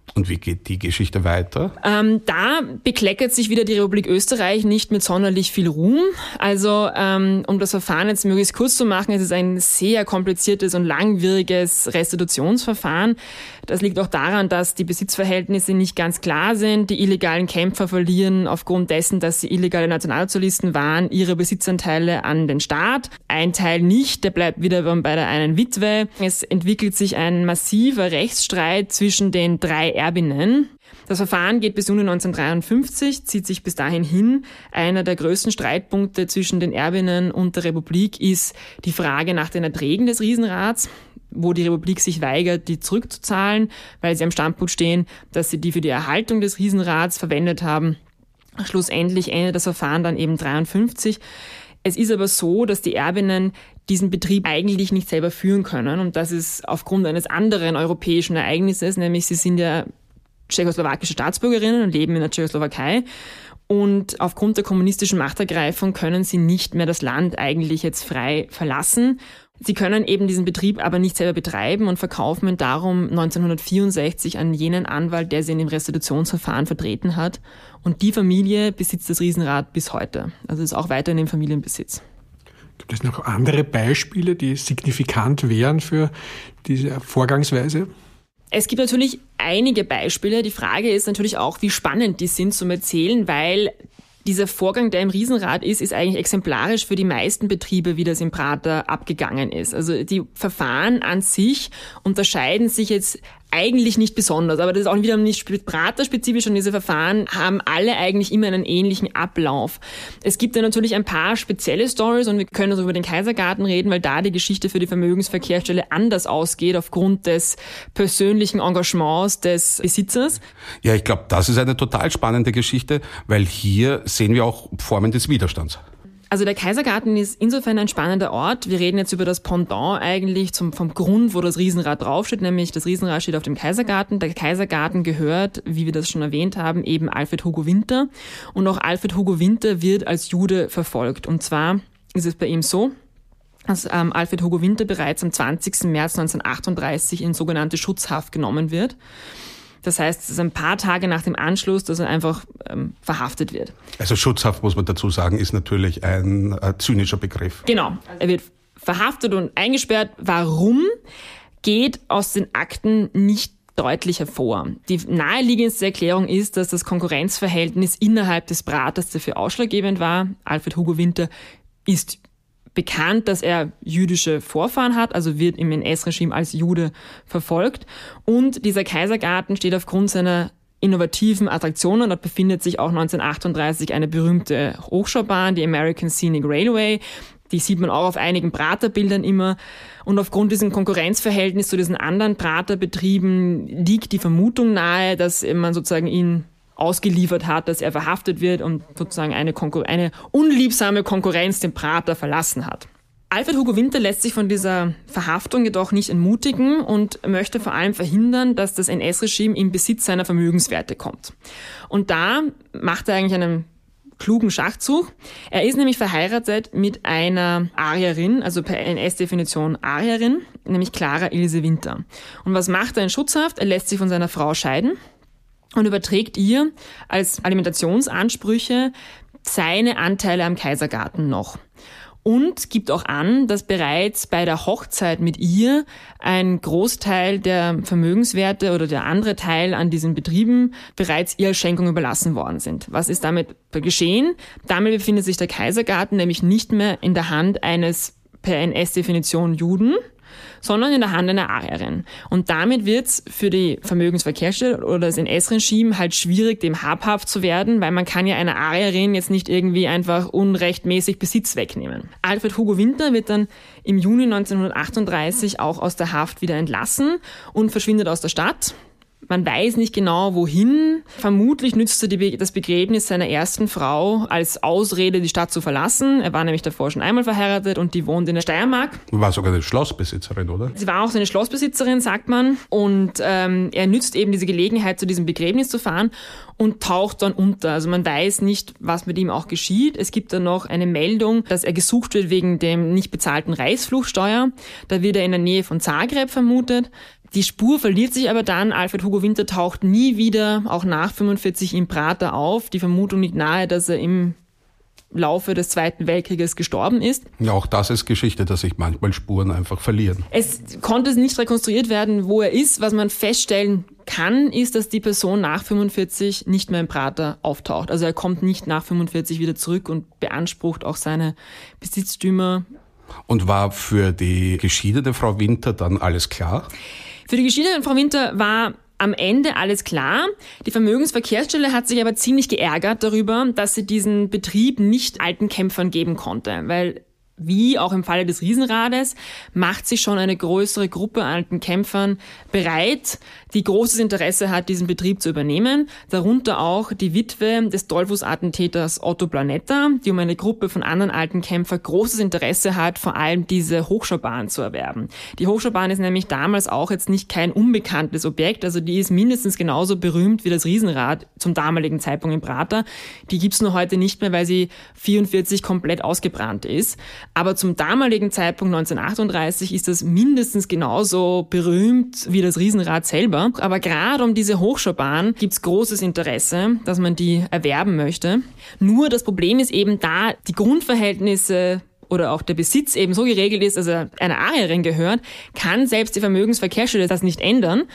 Und wie geht die Geschichte weiter? Ähm, da bekleckert sich wieder die Republik Österreich nicht mit sonderlich viel Ruhm. Also ähm, um das Verfahren jetzt möglichst kurz zu machen, es ist ein sehr kompliziertes und langwieriges Restitutionsverfahren. Das liegt auch daran, dass die Besitzverhältnisse nicht ganz klar sind. Die illegalen Kämpfer verlieren aufgrund dessen, dass sie illegale Nationalsozialisten waren, ihre Besitzanteile an den Staat. Ein Teil nicht, der bleibt wiederum bei der einen Witwe. Es entwickelt sich ein massiver Rechtsstreit zwischen den drei Erbinnen. Das Verfahren geht bis Juni neunzehnhundertdreiundfünfzig, zieht sich bis dahin hin. Einer der größten Streitpunkte zwischen den Erbinnen und der Republik ist die Frage nach den Erträgen des Riesenrats, wo die Republik sich weigert, die zurückzuzahlen, weil sie am Standpunkt stehen, dass sie die für die Erhaltung des Riesenrats verwendet haben. Schlussendlich endet das Verfahren dann eben dreiundfünfzig. Es ist aber so, dass die Erbinnen diesen Betrieb eigentlich nicht selber führen können. Und das ist aufgrund eines anderen europäischen Ereignisses, nämlich sie sind ja tschechoslowakische Staatsbürgerinnen und leben in der Tschechoslowakei. Und aufgrund der kommunistischen Machtergreifung können sie nicht mehr das Land eigentlich jetzt frei verlassen. Sie können eben diesen Betrieb aber nicht selber betreiben und verkaufen ihn darum neunzehnhundertvierundsechzig an jenen Anwalt, der sie in dem Restitutionsverfahren vertreten hat. Und die Familie besitzt das Riesenrad bis heute. Also ist auch weiterhin im Familienbesitz. Gibt es noch andere Beispiele, die signifikant wären für diese Vorgangsweise? Es gibt natürlich einige Beispiele. Die Frage ist natürlich auch, wie spannend die sind zum Erzählen, weil dieser Vorgang, der im Riesenrad ist, ist eigentlich exemplarisch für die meisten Betriebe, wie das im Prater abgegangen ist. Also die Verfahren an sich unterscheiden sich jetzt eigentlich nicht besonders, aber das ist auch wieder nicht praterspezifisch und diese Verfahren haben alle eigentlich immer einen ähnlichen Ablauf. Es gibt ja natürlich ein paar spezielle Stories und wir können also über den Kaisergarten reden, weil da die Geschichte für die Vermögensverkehrsstelle anders ausgeht aufgrund des persönlichen Engagements des Besitzers. Ja, ich glaube, das ist eine total spannende Geschichte, weil hier sehen wir auch Formen des Widerstands. Also der Kaisergarten ist insofern ein spannender Ort. Wir reden jetzt über das Pendant eigentlich zum, vom Grund, wo das Riesenrad draufsteht, nämlich das Riesenrad steht auf dem Kaisergarten. Der Kaisergarten gehört, wie wir das schon erwähnt haben, eben Alfred Hugo Winter. Und auch Alfred Hugo Winter wird als Jude verfolgt. Und zwar ist es bei ihm so, dass ähm, Alfred Hugo Winter bereits am zwanzigsten März neunzehnhundertachtunddreißig in sogenannte Schutzhaft genommen wird. Das heißt, es ist ein paar Tage nach dem Anschluss, dass er einfach ähm, verhaftet wird. Also Schutzhaft, muss man dazu sagen, ist natürlich ein äh, zynischer Begriff. Genau. Er wird verhaftet und eingesperrt. Warum? Geht aus den Akten nicht deutlich hervor. Die naheliegendste Erklärung ist, dass das Konkurrenzverhältnis innerhalb des Praters dafür ausschlaggebend war. Alfred Hugo Winter ist bekannt, dass er jüdische Vorfahren hat, also wird im N S-Regime als Jude verfolgt. Und dieser Kaisergarten steht aufgrund seiner innovativen Attraktionen. Dort befindet sich auch neunzehnhundertachtunddreißig eine berühmte Hochschaubahn, die American Scenic Railway. Die sieht man auch auf einigen Praterbildern immer. Und aufgrund diesem Konkurrenzverhältnis zu diesen anderen Praterbetrieben liegt die Vermutung nahe, dass man sozusagen ihn ausgeliefert hat, dass er verhaftet wird und sozusagen eine, Konkur- eine unliebsame Konkurrenz den Prater verlassen hat. Alfred Hugo Winter lässt sich von dieser Verhaftung jedoch nicht entmutigen und möchte vor allem verhindern, dass das N S-Regime in Besitz seiner Vermögenswerte kommt. Und da macht er eigentlich einen klugen Schachzug. Er ist nämlich verheiratet mit einer Arierin, also per N S-Definition Arierin, nämlich Clara Ilse Winter. Und was macht er in Schutzhaft? Er lässt sich von seiner Frau scheiden und überträgt ihr als Alimentationsansprüche seine Anteile am Kaisergarten noch. Und gibt auch an, dass bereits bei der Hochzeit mit ihr ein Großteil der Vermögenswerte oder der andere Teil an diesen Betrieben bereits ihr als Schenkung überlassen worden sind. Was ist damit geschehen? Damit befindet sich der Kaisergarten nämlich nicht mehr in der Hand eines per N S-Definition Juden, sondern in der Hand einer Arierin. Und damit wird es für die Vermögensverkehrsstelle oder das N S-Regime halt schwierig, dem habhaft zu werden, weil man kann ja einer Arierin jetzt nicht irgendwie einfach unrechtmäßig Besitz wegnehmen. Alfred Hugo Winter wird dann im Juni neunzehnhundertachtunddreißig auch aus der Haft wieder entlassen und verschwindet aus der Stadt. Man weiß nicht genau, wohin. Vermutlich nützte die, das Begräbnis seiner ersten Frau als Ausrede, die Stadt zu verlassen. Er war nämlich davor schon einmal verheiratet und die wohnt in der Steiermark. War sogar eine Schlossbesitzerin, oder? Sie war auch so eine Schlossbesitzerin, sagt man. Und ähm, er nützt eben diese Gelegenheit, zu diesem Begräbnis zu fahren und taucht dann unter. Also man weiß nicht, was mit ihm auch geschieht. Es gibt dann noch eine Meldung, dass er gesucht wird wegen dem nicht bezahlten Reichsfluchtsteuer. Da wird er in der Nähe von Zagreb vermutet. Die Spur verliert sich aber dann. Alfred Hugo Winter taucht nie wieder, auch nach fünfundvierzig, im Prater auf. Die Vermutung liegt nahe, dass er im Laufe des Zweiten Weltkrieges gestorben ist. Ja, auch das ist Geschichte, dass sich manchmal Spuren einfach verlieren. Es konnte nicht rekonstruiert werden, wo er ist. Was man feststellen kann, ist, dass die Person nach fünfundvierzig nicht mehr im Prater auftaucht. Also er kommt nicht nach fünfundvierzig wieder zurück und beansprucht auch seine Besitztümer. Und war für die geschiedene Frau Winter dann alles klar? Für die geschiedene Frau Winter war am Ende alles klar. Die Vermögensverkehrsstelle hat sich aber ziemlich geärgert darüber, dass sie diesen Betrieb nicht alten Kämpfern geben konnte, weil wie auch im Falle des Riesenrades macht sich schon eine größere Gruppe an alten Kämpfern bereit, die großes Interesse hat, diesen Betrieb zu übernehmen. Darunter auch die Witwe des Dollfuß-Attentäters Otto Planetta, die um eine Gruppe von anderen alten Kämpfern großes Interesse hat, vor allem diese Hochschaubahn zu erwerben. Die Hochschaubahn ist nämlich damals auch jetzt nicht kein unbekanntes Objekt, also die ist mindestens genauso berühmt wie das Riesenrad zum damaligen Zeitpunkt im Prater. Die gibt's nur heute nicht mehr, weil sie vierundvierzig komplett ausgebrannt ist. Aber zum damaligen Zeitpunkt neunzehnhundertachtunddreißig ist das mindestens genauso berühmt wie das Riesenrad selber. Aber gerade um diese Hochschaubahn gibt's großes Interesse, dass man die erwerben möchte. Nur das Problem ist eben da, die Grundverhältnisse oder auch der Besitz eben so geregelt ist, dass er einer Arierin gehört, kann selbst die Vermögensverkehrsstelle das nicht ändern.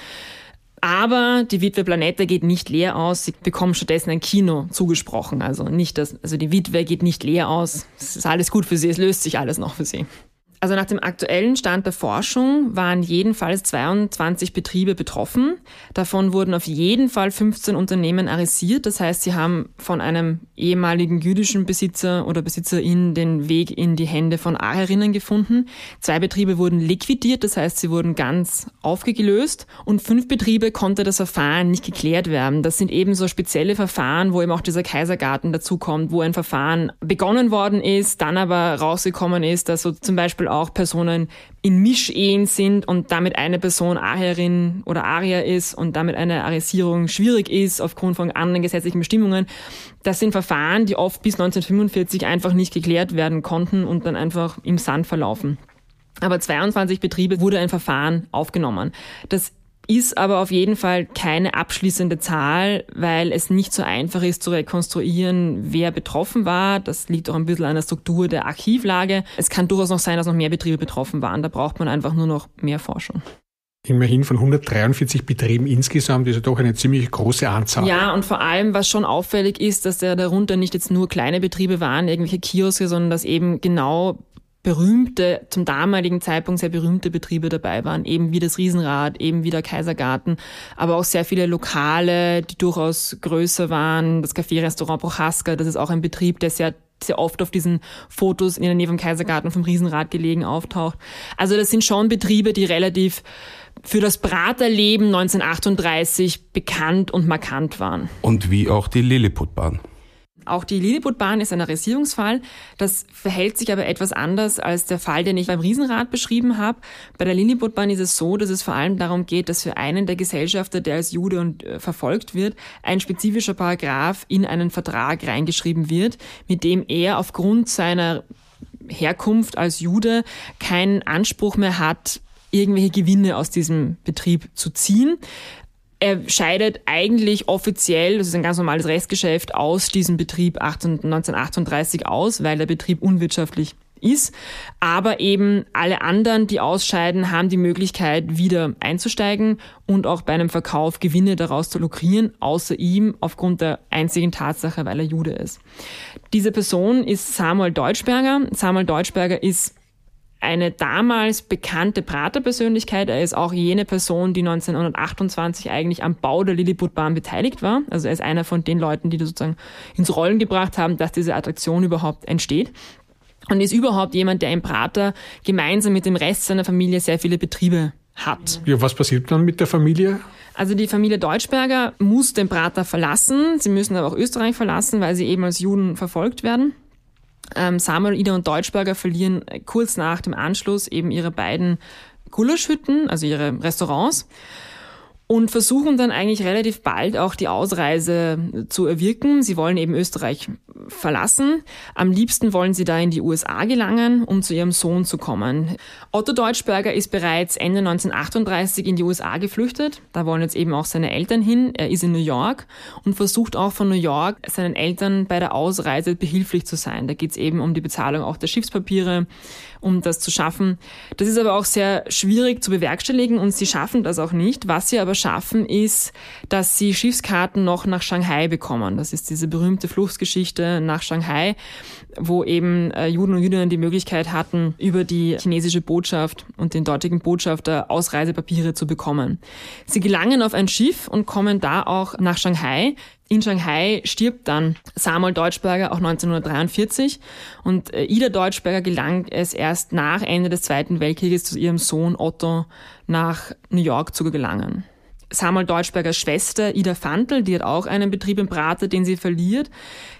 Aber die Witwe Planetta geht nicht leer aus, sie bekommt stattdessen ein Kino zugesprochen. Also nicht das, also die Witwe geht nicht leer aus, es ist alles gut für sie, es löst sich alles noch für sie. Also nach dem aktuellen Stand der Forschung waren jedenfalls zweiundzwanzig Betriebe betroffen. Davon wurden auf jeden Fall fünfzehn Unternehmen arisiert. Das heißt, sie haben von einem ehemaligen jüdischen Besitzer oder Besitzerin den Weg in die Hände von Arierinnen gefunden. Zwei Betriebe wurden liquidiert, das heißt, sie wurden ganz aufgelöst. Und fünf Betriebe konnte das Verfahren nicht geklärt werden. Das sind eben so spezielle Verfahren, wo eben auch dieser Kaisergarten dazukommt, wo ein Verfahren begonnen worden ist, dann aber rausgekommen ist, dass so zum Beispiel auch Personen in Mischehen sind und damit eine Person Arierin oder Arier ist und damit eine Arisierung schwierig ist aufgrund von anderen gesetzlichen Bestimmungen. Das sind Verfahren, die oft bis neunzehnhundertfünfundvierzig einfach nicht geklärt werden konnten und dann einfach im Sand verlaufen. Aber zweiundzwanzig Betriebe wurde ein Verfahren aufgenommen. Das ist aber auf jeden Fall keine abschließende Zahl, weil es nicht so einfach ist zu rekonstruieren, wer betroffen war. Das liegt auch ein bisschen an der Struktur der Archivlage. Es kann durchaus noch sein, dass noch mehr Betriebe betroffen waren. Da braucht man einfach nur noch mehr Forschung. Immerhin von hundertdreiundvierzig Betrieben insgesamt ist ja doch eine ziemlich große Anzahl. Ja, und vor allem, was schon auffällig ist, dass da darunter nicht jetzt nur kleine Betriebe waren, irgendwelche Kioske, sondern dass eben genau berühmte, zum damaligen Zeitpunkt sehr berühmte Betriebe dabei waren, eben wie das Riesenrad, eben wie der Kaisergarten, aber auch sehr viele Lokale, die durchaus größer waren. Das Café-Restaurant Prochaska, das ist auch ein Betrieb, der sehr sehr oft auf diesen Fotos in der Nähe vom Kaisergarten und vom Riesenrad gelegen auftaucht. Also das sind schon Betriebe, die relativ für das Praterleben neunzehnhundertachtunddreißig bekannt und markant waren. Und wie auch die Lilliputbahn. Auch die Lilliputbahn ist ein Arisierungsfall. Das verhält sich aber etwas anders als der Fall, den ich beim Riesenrad beschrieben habe. Bei der Lilliputbahn ist es so, dass es vor allem darum geht, dass für einen der Gesellschafter, der als Jude und äh, verfolgt wird, ein spezifischer Paragraph in einen Vertrag reingeschrieben wird, mit dem er aufgrund seiner Herkunft als Jude keinen Anspruch mehr hat, irgendwelche Gewinne aus diesem Betrieb zu ziehen. Er scheidet eigentlich offiziell, das ist ein ganz normales Restgeschäft, aus diesem Betrieb neunzehnhundertachtunddreißig aus, weil der Betrieb unwirtschaftlich ist. Aber eben alle anderen, die ausscheiden, haben die Möglichkeit, wieder einzusteigen und auch bei einem Verkauf Gewinne daraus zu lukrieren, außer ihm aufgrund der einzigen Tatsache, weil er Jude ist. Diese Person ist Samuel Deutschberger. Samuel Deutschberger ist eine damals bekannte Praterpersönlichkeit. Er ist auch jene Person, die neunzehnhundertachtundzwanzig eigentlich am Bau der Lilliputbahn beteiligt war. Also er ist einer von den Leuten, die das sozusagen ins Rollen gebracht haben, dass diese Attraktion überhaupt entsteht. Und ist überhaupt jemand, der im Prater gemeinsam mit dem Rest seiner Familie sehr viele Betriebe hat. Ja, was passiert dann mit der Familie? Also die Familie Deutschberger muss den Prater verlassen. Sie müssen aber auch Österreich verlassen, weil sie eben als Juden verfolgt werden. Samuel, Ida und Deutschberger verlieren kurz nach dem Anschluss eben ihre beiden Gulaschhütten, also ihre Restaurants, und versuchen dann eigentlich relativ bald auch die Ausreise zu erwirken. Sie wollen eben Österreich verlassen. Am liebsten wollen sie da in die U S A gelangen, um zu ihrem Sohn zu kommen. Otto Deutschberger ist bereits Ende neunzehnhundertachtunddreißig in die U S A geflüchtet. Da wollen jetzt eben auch seine Eltern hin. Er ist in New York und versucht auch von New York seinen Eltern bei der Ausreise behilflich zu sein. Da geht es eben um die Bezahlung auch der Schiffspapiere, um das zu schaffen. Das ist aber auch sehr schwierig zu bewerkstelligen und sie schaffen das auch nicht. Was sie aber schaffen, ist, dass sie Schiffskarten noch nach Shanghai bekommen. Das ist diese berühmte Fluchtgeschichte nach Shanghai, wo eben äh, Juden und Jüdinnen die Möglichkeit hatten, über die chinesische Botschaft und den dortigen Botschafter Ausreisepapiere zu bekommen. Sie gelangen auf ein Schiff und kommen da auch nach Shanghai. In Shanghai stirbt dann Samuel Deutschberger auch neunzehnhundertdreiundvierzig und Ida Deutschberger gelang es erst nach Ende des Zweiten Weltkrieges zu ihrem Sohn Otto nach New York zu gelangen. Samuel Deutschbergers Schwester Ida Fantl, die hat auch einen Betrieb in Prater, den sie verliert.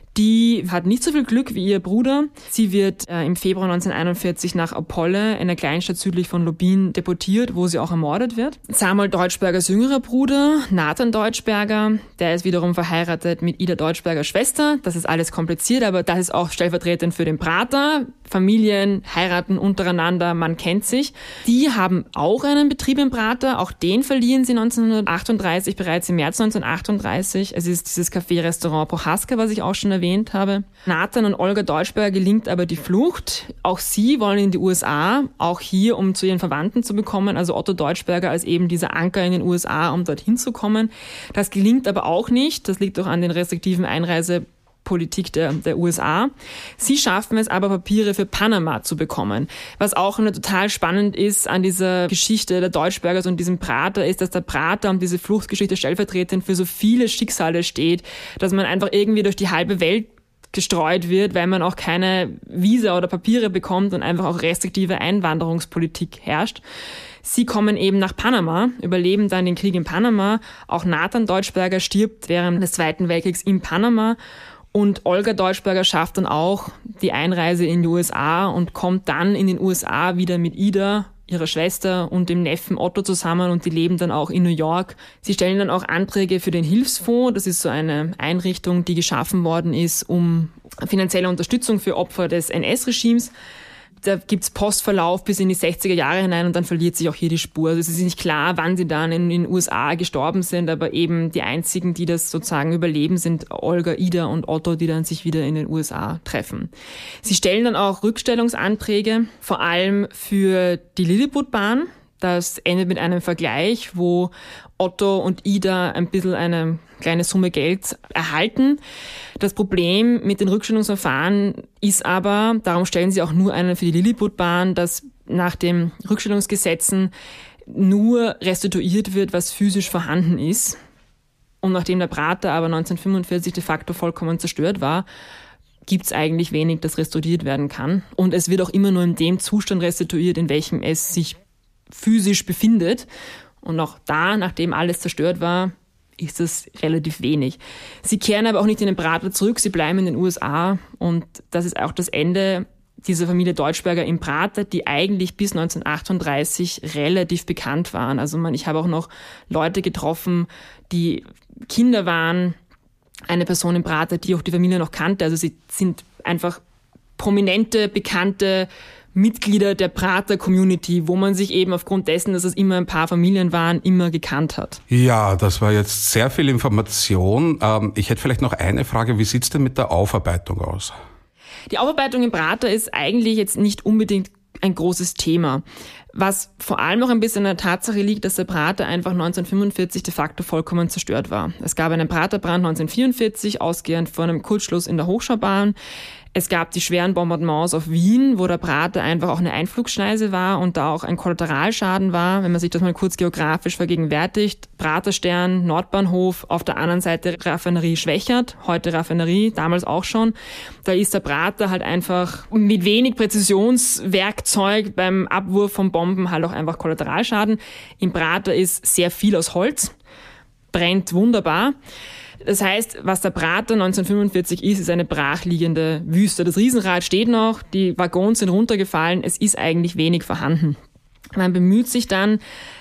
Die hat nicht so viel Glück wie ihr Bruder. Sie wird äh, im Februar neunzehnhunderteinundvierzig nach Opole, einer Kleinstadt südlich von Lubin, deportiert, wo sie auch ermordet wird. Samuel Deutschbergers jüngerer Bruder, Nathan Deutschberger, der ist wiederum verheiratet mit Ida Deutschbergers Schwester. Das ist alles kompliziert, aber das ist auch stellvertretend für den Prater. Familien heiraten untereinander, man kennt sich. Die haben auch einen Betrieb in Prater, auch den verlieren sie neunzehnhundertachtunddreißig, bereits im März neunzehnhundertachtunddreißig. Es ist dieses Café-Restaurant Prochaska, was ich auch schon erwähnt habe. Nathan und Olga Deutschberger gelingt aber die Flucht. Auch sie wollen in die U S A, auch hier, um zu ihren Verwandten zu bekommen. Also Otto Deutschberger als eben dieser Anker in den U S A, um dorthin zu kommen. Das gelingt aber auch nicht. Das liegt auch an den restriktiven Einreisepolitik der, der U S A. Sie schaffen es aber, Papiere für Panama zu bekommen. Was auch eine total spannend ist an dieser Geschichte der Deutschbergers und diesem Prater, ist, dass der Prater und diese Fluchtgeschichte stellvertretend für so viele Schicksale steht, dass man einfach irgendwie durch die halbe Welt gestreut wird, weil man auch keine Visa oder Papiere bekommt und einfach auch restriktive Einwanderungspolitik herrscht. Sie kommen eben nach Panama, überleben dann den Krieg in Panama. Auch Nathan Deutschberger stirbt während des Zweiten Weltkriegs in Panama. Und Olga Deutschberger schafft dann auch die Einreise in die U S A und kommt dann in den U S A wieder mit Ida, ihrer Schwester und dem Neffen Otto zusammen und die leben dann auch in New York. Sie stellen dann auch Anträge für den Hilfsfonds. Das ist so eine Einrichtung, die geschaffen worden ist, um finanzielle Unterstützung für Opfer des N S-Regimes. Da gibt's Postverlauf bis in die sechziger Jahre hinein und dann verliert sich auch hier die Spur. Also es ist nicht klar, wann sie dann in den U S A gestorben sind, aber eben die einzigen, die das sozusagen überleben, sind Olga, Ida und Otto, die dann sich wieder in den U S A treffen. Sie stellen dann auch Rückstellungsanträge, vor allem für die Lilliputbahn. Das endet mit einem Vergleich, wo Otto und Ida ein bisschen eine kleine Summe Geld erhalten. Das Problem mit den Rückstellungsverfahren ist aber, darum stellen sie auch nur einen für die Lilliputbahn, dass nach den Rückstellungsgesetzen nur restituiert wird, was physisch vorhanden ist. Und nachdem der Prater aber neunzehnhundertfünfundvierzig de facto vollkommen zerstört war, gibt es eigentlich wenig, das restauriert werden kann. Und es wird auch immer nur in dem Zustand restituiert, in welchem es sich physisch befindet. Und auch da, nachdem alles zerstört war, ist es relativ wenig. Sie kehren aber auch nicht in den Prater zurück, sie bleiben in den U S A und das ist auch das Ende dieser Familie Deutschberger im Prater, die eigentlich bis neunzehnhundertachtunddreißig relativ bekannt waren. Also man, ich habe auch noch Leute getroffen, die Kinder waren, eine Person im Prater, die auch die Familie noch kannte. Also sie sind einfach prominente, bekannte Mitglieder der Prater-Community, wo man sich eben aufgrund dessen, dass es immer ein paar Familien waren, immer gekannt hat. Ja, das war jetzt sehr viel Information. Ich hätte vielleicht noch eine Frage. Wie sieht's denn mit der Aufarbeitung aus? Die Aufarbeitung im Prater ist eigentlich jetzt nicht unbedingt ein großes Thema. Was vor allem noch ein bisschen an der Tatsache liegt, dass der Prater einfach neunzehnhundertfünfundvierzig de facto vollkommen zerstört war. Es gab einen Praterbrand neunzehnhundertvierundvierzig, ausgehend von einem Kurzschluss in der Hochschaubahn. Es gab die schweren Bombardements auf Wien, wo der Prater einfach auch eine Einflugschneise war und da auch ein Kollateralschaden war. Wenn man sich das mal kurz geografisch vergegenwärtigt, Praterstern, Nordbahnhof, auf der anderen Seite Raffinerie Schwächert, heute Raffinerie, damals auch schon. Da ist der Prater halt einfach mit wenig Präzisionswerkzeug beim Abwurf von Bomben halt auch einfach Kollateralschaden. Im Prater ist sehr viel aus Holz, brennt wunderbar. Das heißt, was der Prater neunzehnhundertfünfundvierzig ist, ist eine brachliegende Wüste. Das Riesenrad steht noch, die Waggons sind runtergefallen, es ist eigentlich wenig vorhanden. Man bemüht sich dann,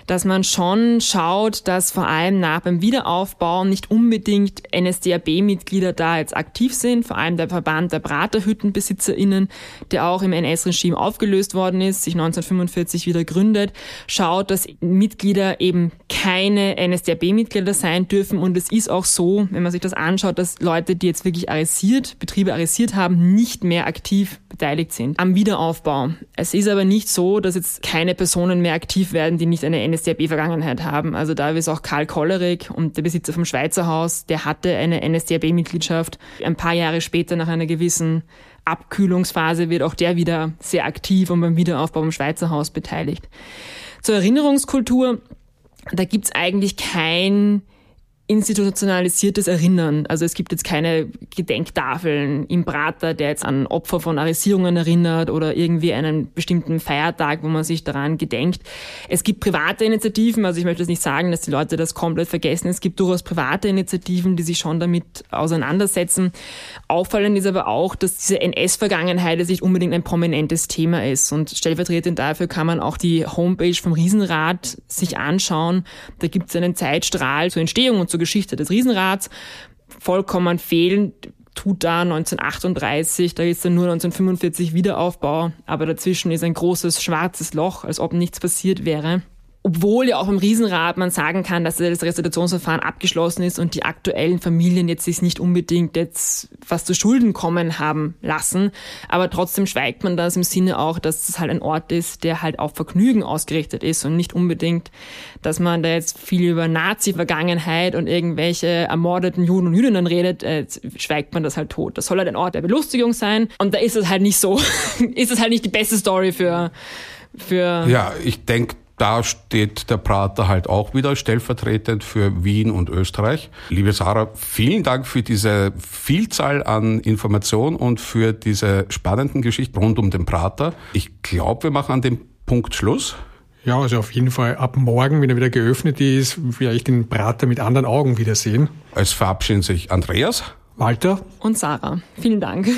dass man schon schaut, dass vor allem nach beim Wiederaufbau nicht unbedingt N S D A B-Mitglieder da jetzt aktiv sind, vor allem der Verband der Praterhüttenbesitzerinnen, der auch im N S-Regime aufgelöst worden ist, sich neunzehnhundertfünfundvierzig wieder gründet, schaut, dass Mitglieder eben keine N S D A B-Mitglieder sein dürfen. Und es ist auch so, wenn man sich das anschaut, dass Leute, die jetzt wirklich arrestiert, Betriebe arrestiert haben, nicht mehr aktiv beteiligt sind am Wiederaufbau. Es ist aber nicht so, dass jetzt keine Personen mehr aktiv werden, die nicht eine N S D A B-Vergangenheit haben. Also da ist auch Karl Kollerig und der Besitzer vom Schweizer Haus, der hatte eine N S D A B-Mitgliedschaft. Ein paar Jahre später, nach einer gewissen Abkühlungsphase, wird auch der wieder sehr aktiv und beim Wiederaufbau im Schweizer Haus beteiligt. Zur Erinnerungskultur, da gibt's eigentlich kein institutionalisiertes Erinnern. Also es gibt jetzt keine Gedenktafeln im Prater, der jetzt an Opfer von Arrestierungen erinnert oder irgendwie einen bestimmten Feiertag, wo man sich daran gedenkt. Es gibt private Initiativen, also ich möchte jetzt nicht sagen, dass die Leute das komplett vergessen. Es gibt durchaus private Initiativen, die sich schon damit auseinandersetzen. Auffallend ist aber auch, dass diese N S-Vergangenheit jetzt nicht unbedingt ein prominentes Thema ist. Und stellvertretend dafür kann man auch die Homepage vom Riesenrad sich anschauen. Da gibt es einen Zeitstrahl zur Entstehung und zur Geschichte des Riesenrads. Vollkommen fehlend tut da neunzehnhundertachtunddreißig, da ist dann nur neunzehnhundertfünfundvierzig Wiederaufbau, aber dazwischen ist ein großes schwarzes Loch, als ob nichts passiert wäre. Obwohl ja auch im Riesenrad man sagen kann, dass das Restitutionsverfahren abgeschlossen ist und die aktuellen Familien jetzt sich nicht unbedingt jetzt was zu Schulden kommen haben lassen. Aber trotzdem schweigt man das im Sinne auch, dass es halt ein Ort ist, der halt auf Vergnügen ausgerichtet ist und nicht unbedingt, dass man da jetzt viel über Nazi-Vergangenheit und irgendwelche ermordeten Juden und Jüdinnen redet, äh, schweigt man das halt tot. Das soll halt ein Ort der Belustigung sein und da ist es halt nicht so, ist es halt nicht die beste Story für, für... Ja, ich denke, da steht der Prater halt auch wieder stellvertretend für Wien und Österreich. Liebe Sarah, vielen Dank für diese Vielzahl an Informationen und für diese spannenden Geschichten rund um den Prater. Ich glaube, wir machen an dem Punkt Schluss. Ja, also auf jeden Fall ab morgen, wenn er wieder geöffnet ist, vielleicht den Prater mit anderen Augen wiedersehen. Es verabschieden sich Andreas, Walter und Sarah. Vielen Dank.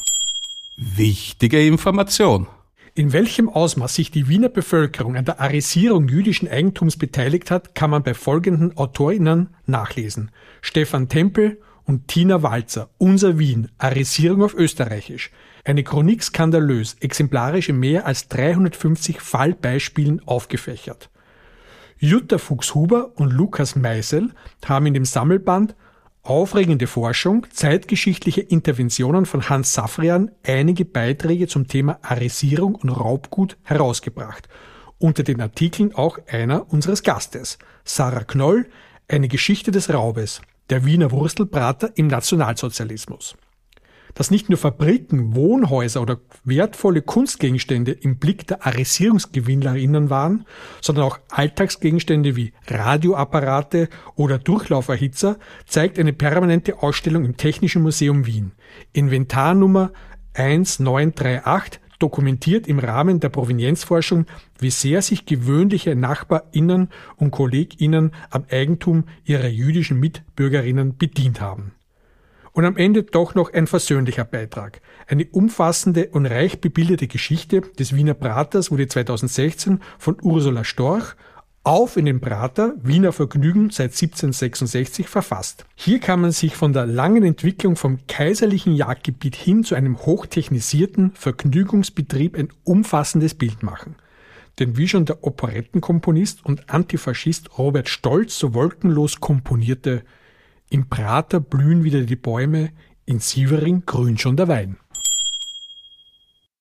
Wichtige Information. In welchem Ausmaß sich die Wiener Bevölkerung an der Arisierung jüdischen Eigentums beteiligt hat, kann man bei folgenden AutorInnen nachlesen. Stefan Tempel und Tina Walzer, Unser Wien, Arisierung auf Österreichisch. Eine Chronik skandalös, exemplarisch in mehr als dreihundertfünfzig Fallbeispielen aufgefächert. Jutta Fuchs-Huber und Lukas Meisel haben in dem Sammelband Aufregende Forschung, zeitgeschichtliche Interventionen von Hans Safrian einige Beiträge zum Thema Arisierung und Raubgut herausgebracht. Unter den Artikeln auch einer unseres Gastes, Sarah Knoll, Eine Geschichte des Raubes, der Wiener Wurstelbrater im Nationalsozialismus. Dass nicht nur Fabriken, Wohnhäuser oder wertvolle Kunstgegenstände im Blick der Arisierungsgewinnlerinnen waren, sondern auch Alltagsgegenstände wie Radioapparate oder Durchlauferhitzer, zeigt eine permanente Ausstellung im Technischen Museum Wien. Inventarnummer eins neun drei acht dokumentiert im Rahmen der Provenienzforschung, wie sehr sich gewöhnliche NachbarInnen und KollegInnen am Eigentum ihrer jüdischen Mitbürgerinnen bedient haben. Und am Ende doch noch ein versöhnlicher Beitrag. Eine umfassende und reich bebilderte Geschichte des Wiener Praters wurde zweitausendsechzehn von Ursula Storch auf in den Prater, Wiener Vergnügen seit siebzehnhundertsechsundsechzig verfasst. Hier kann man sich von der langen Entwicklung vom kaiserlichen Jagdgebiet hin zu einem hochtechnisierten Vergnügungsbetrieb ein umfassendes Bild machen. Denn wie schon der Operettenkomponist und Antifaschist Robert Stolz so wolkenlos komponierte: Im Prater blühen wieder die Bäume, in Sievering grünt schon der Wein.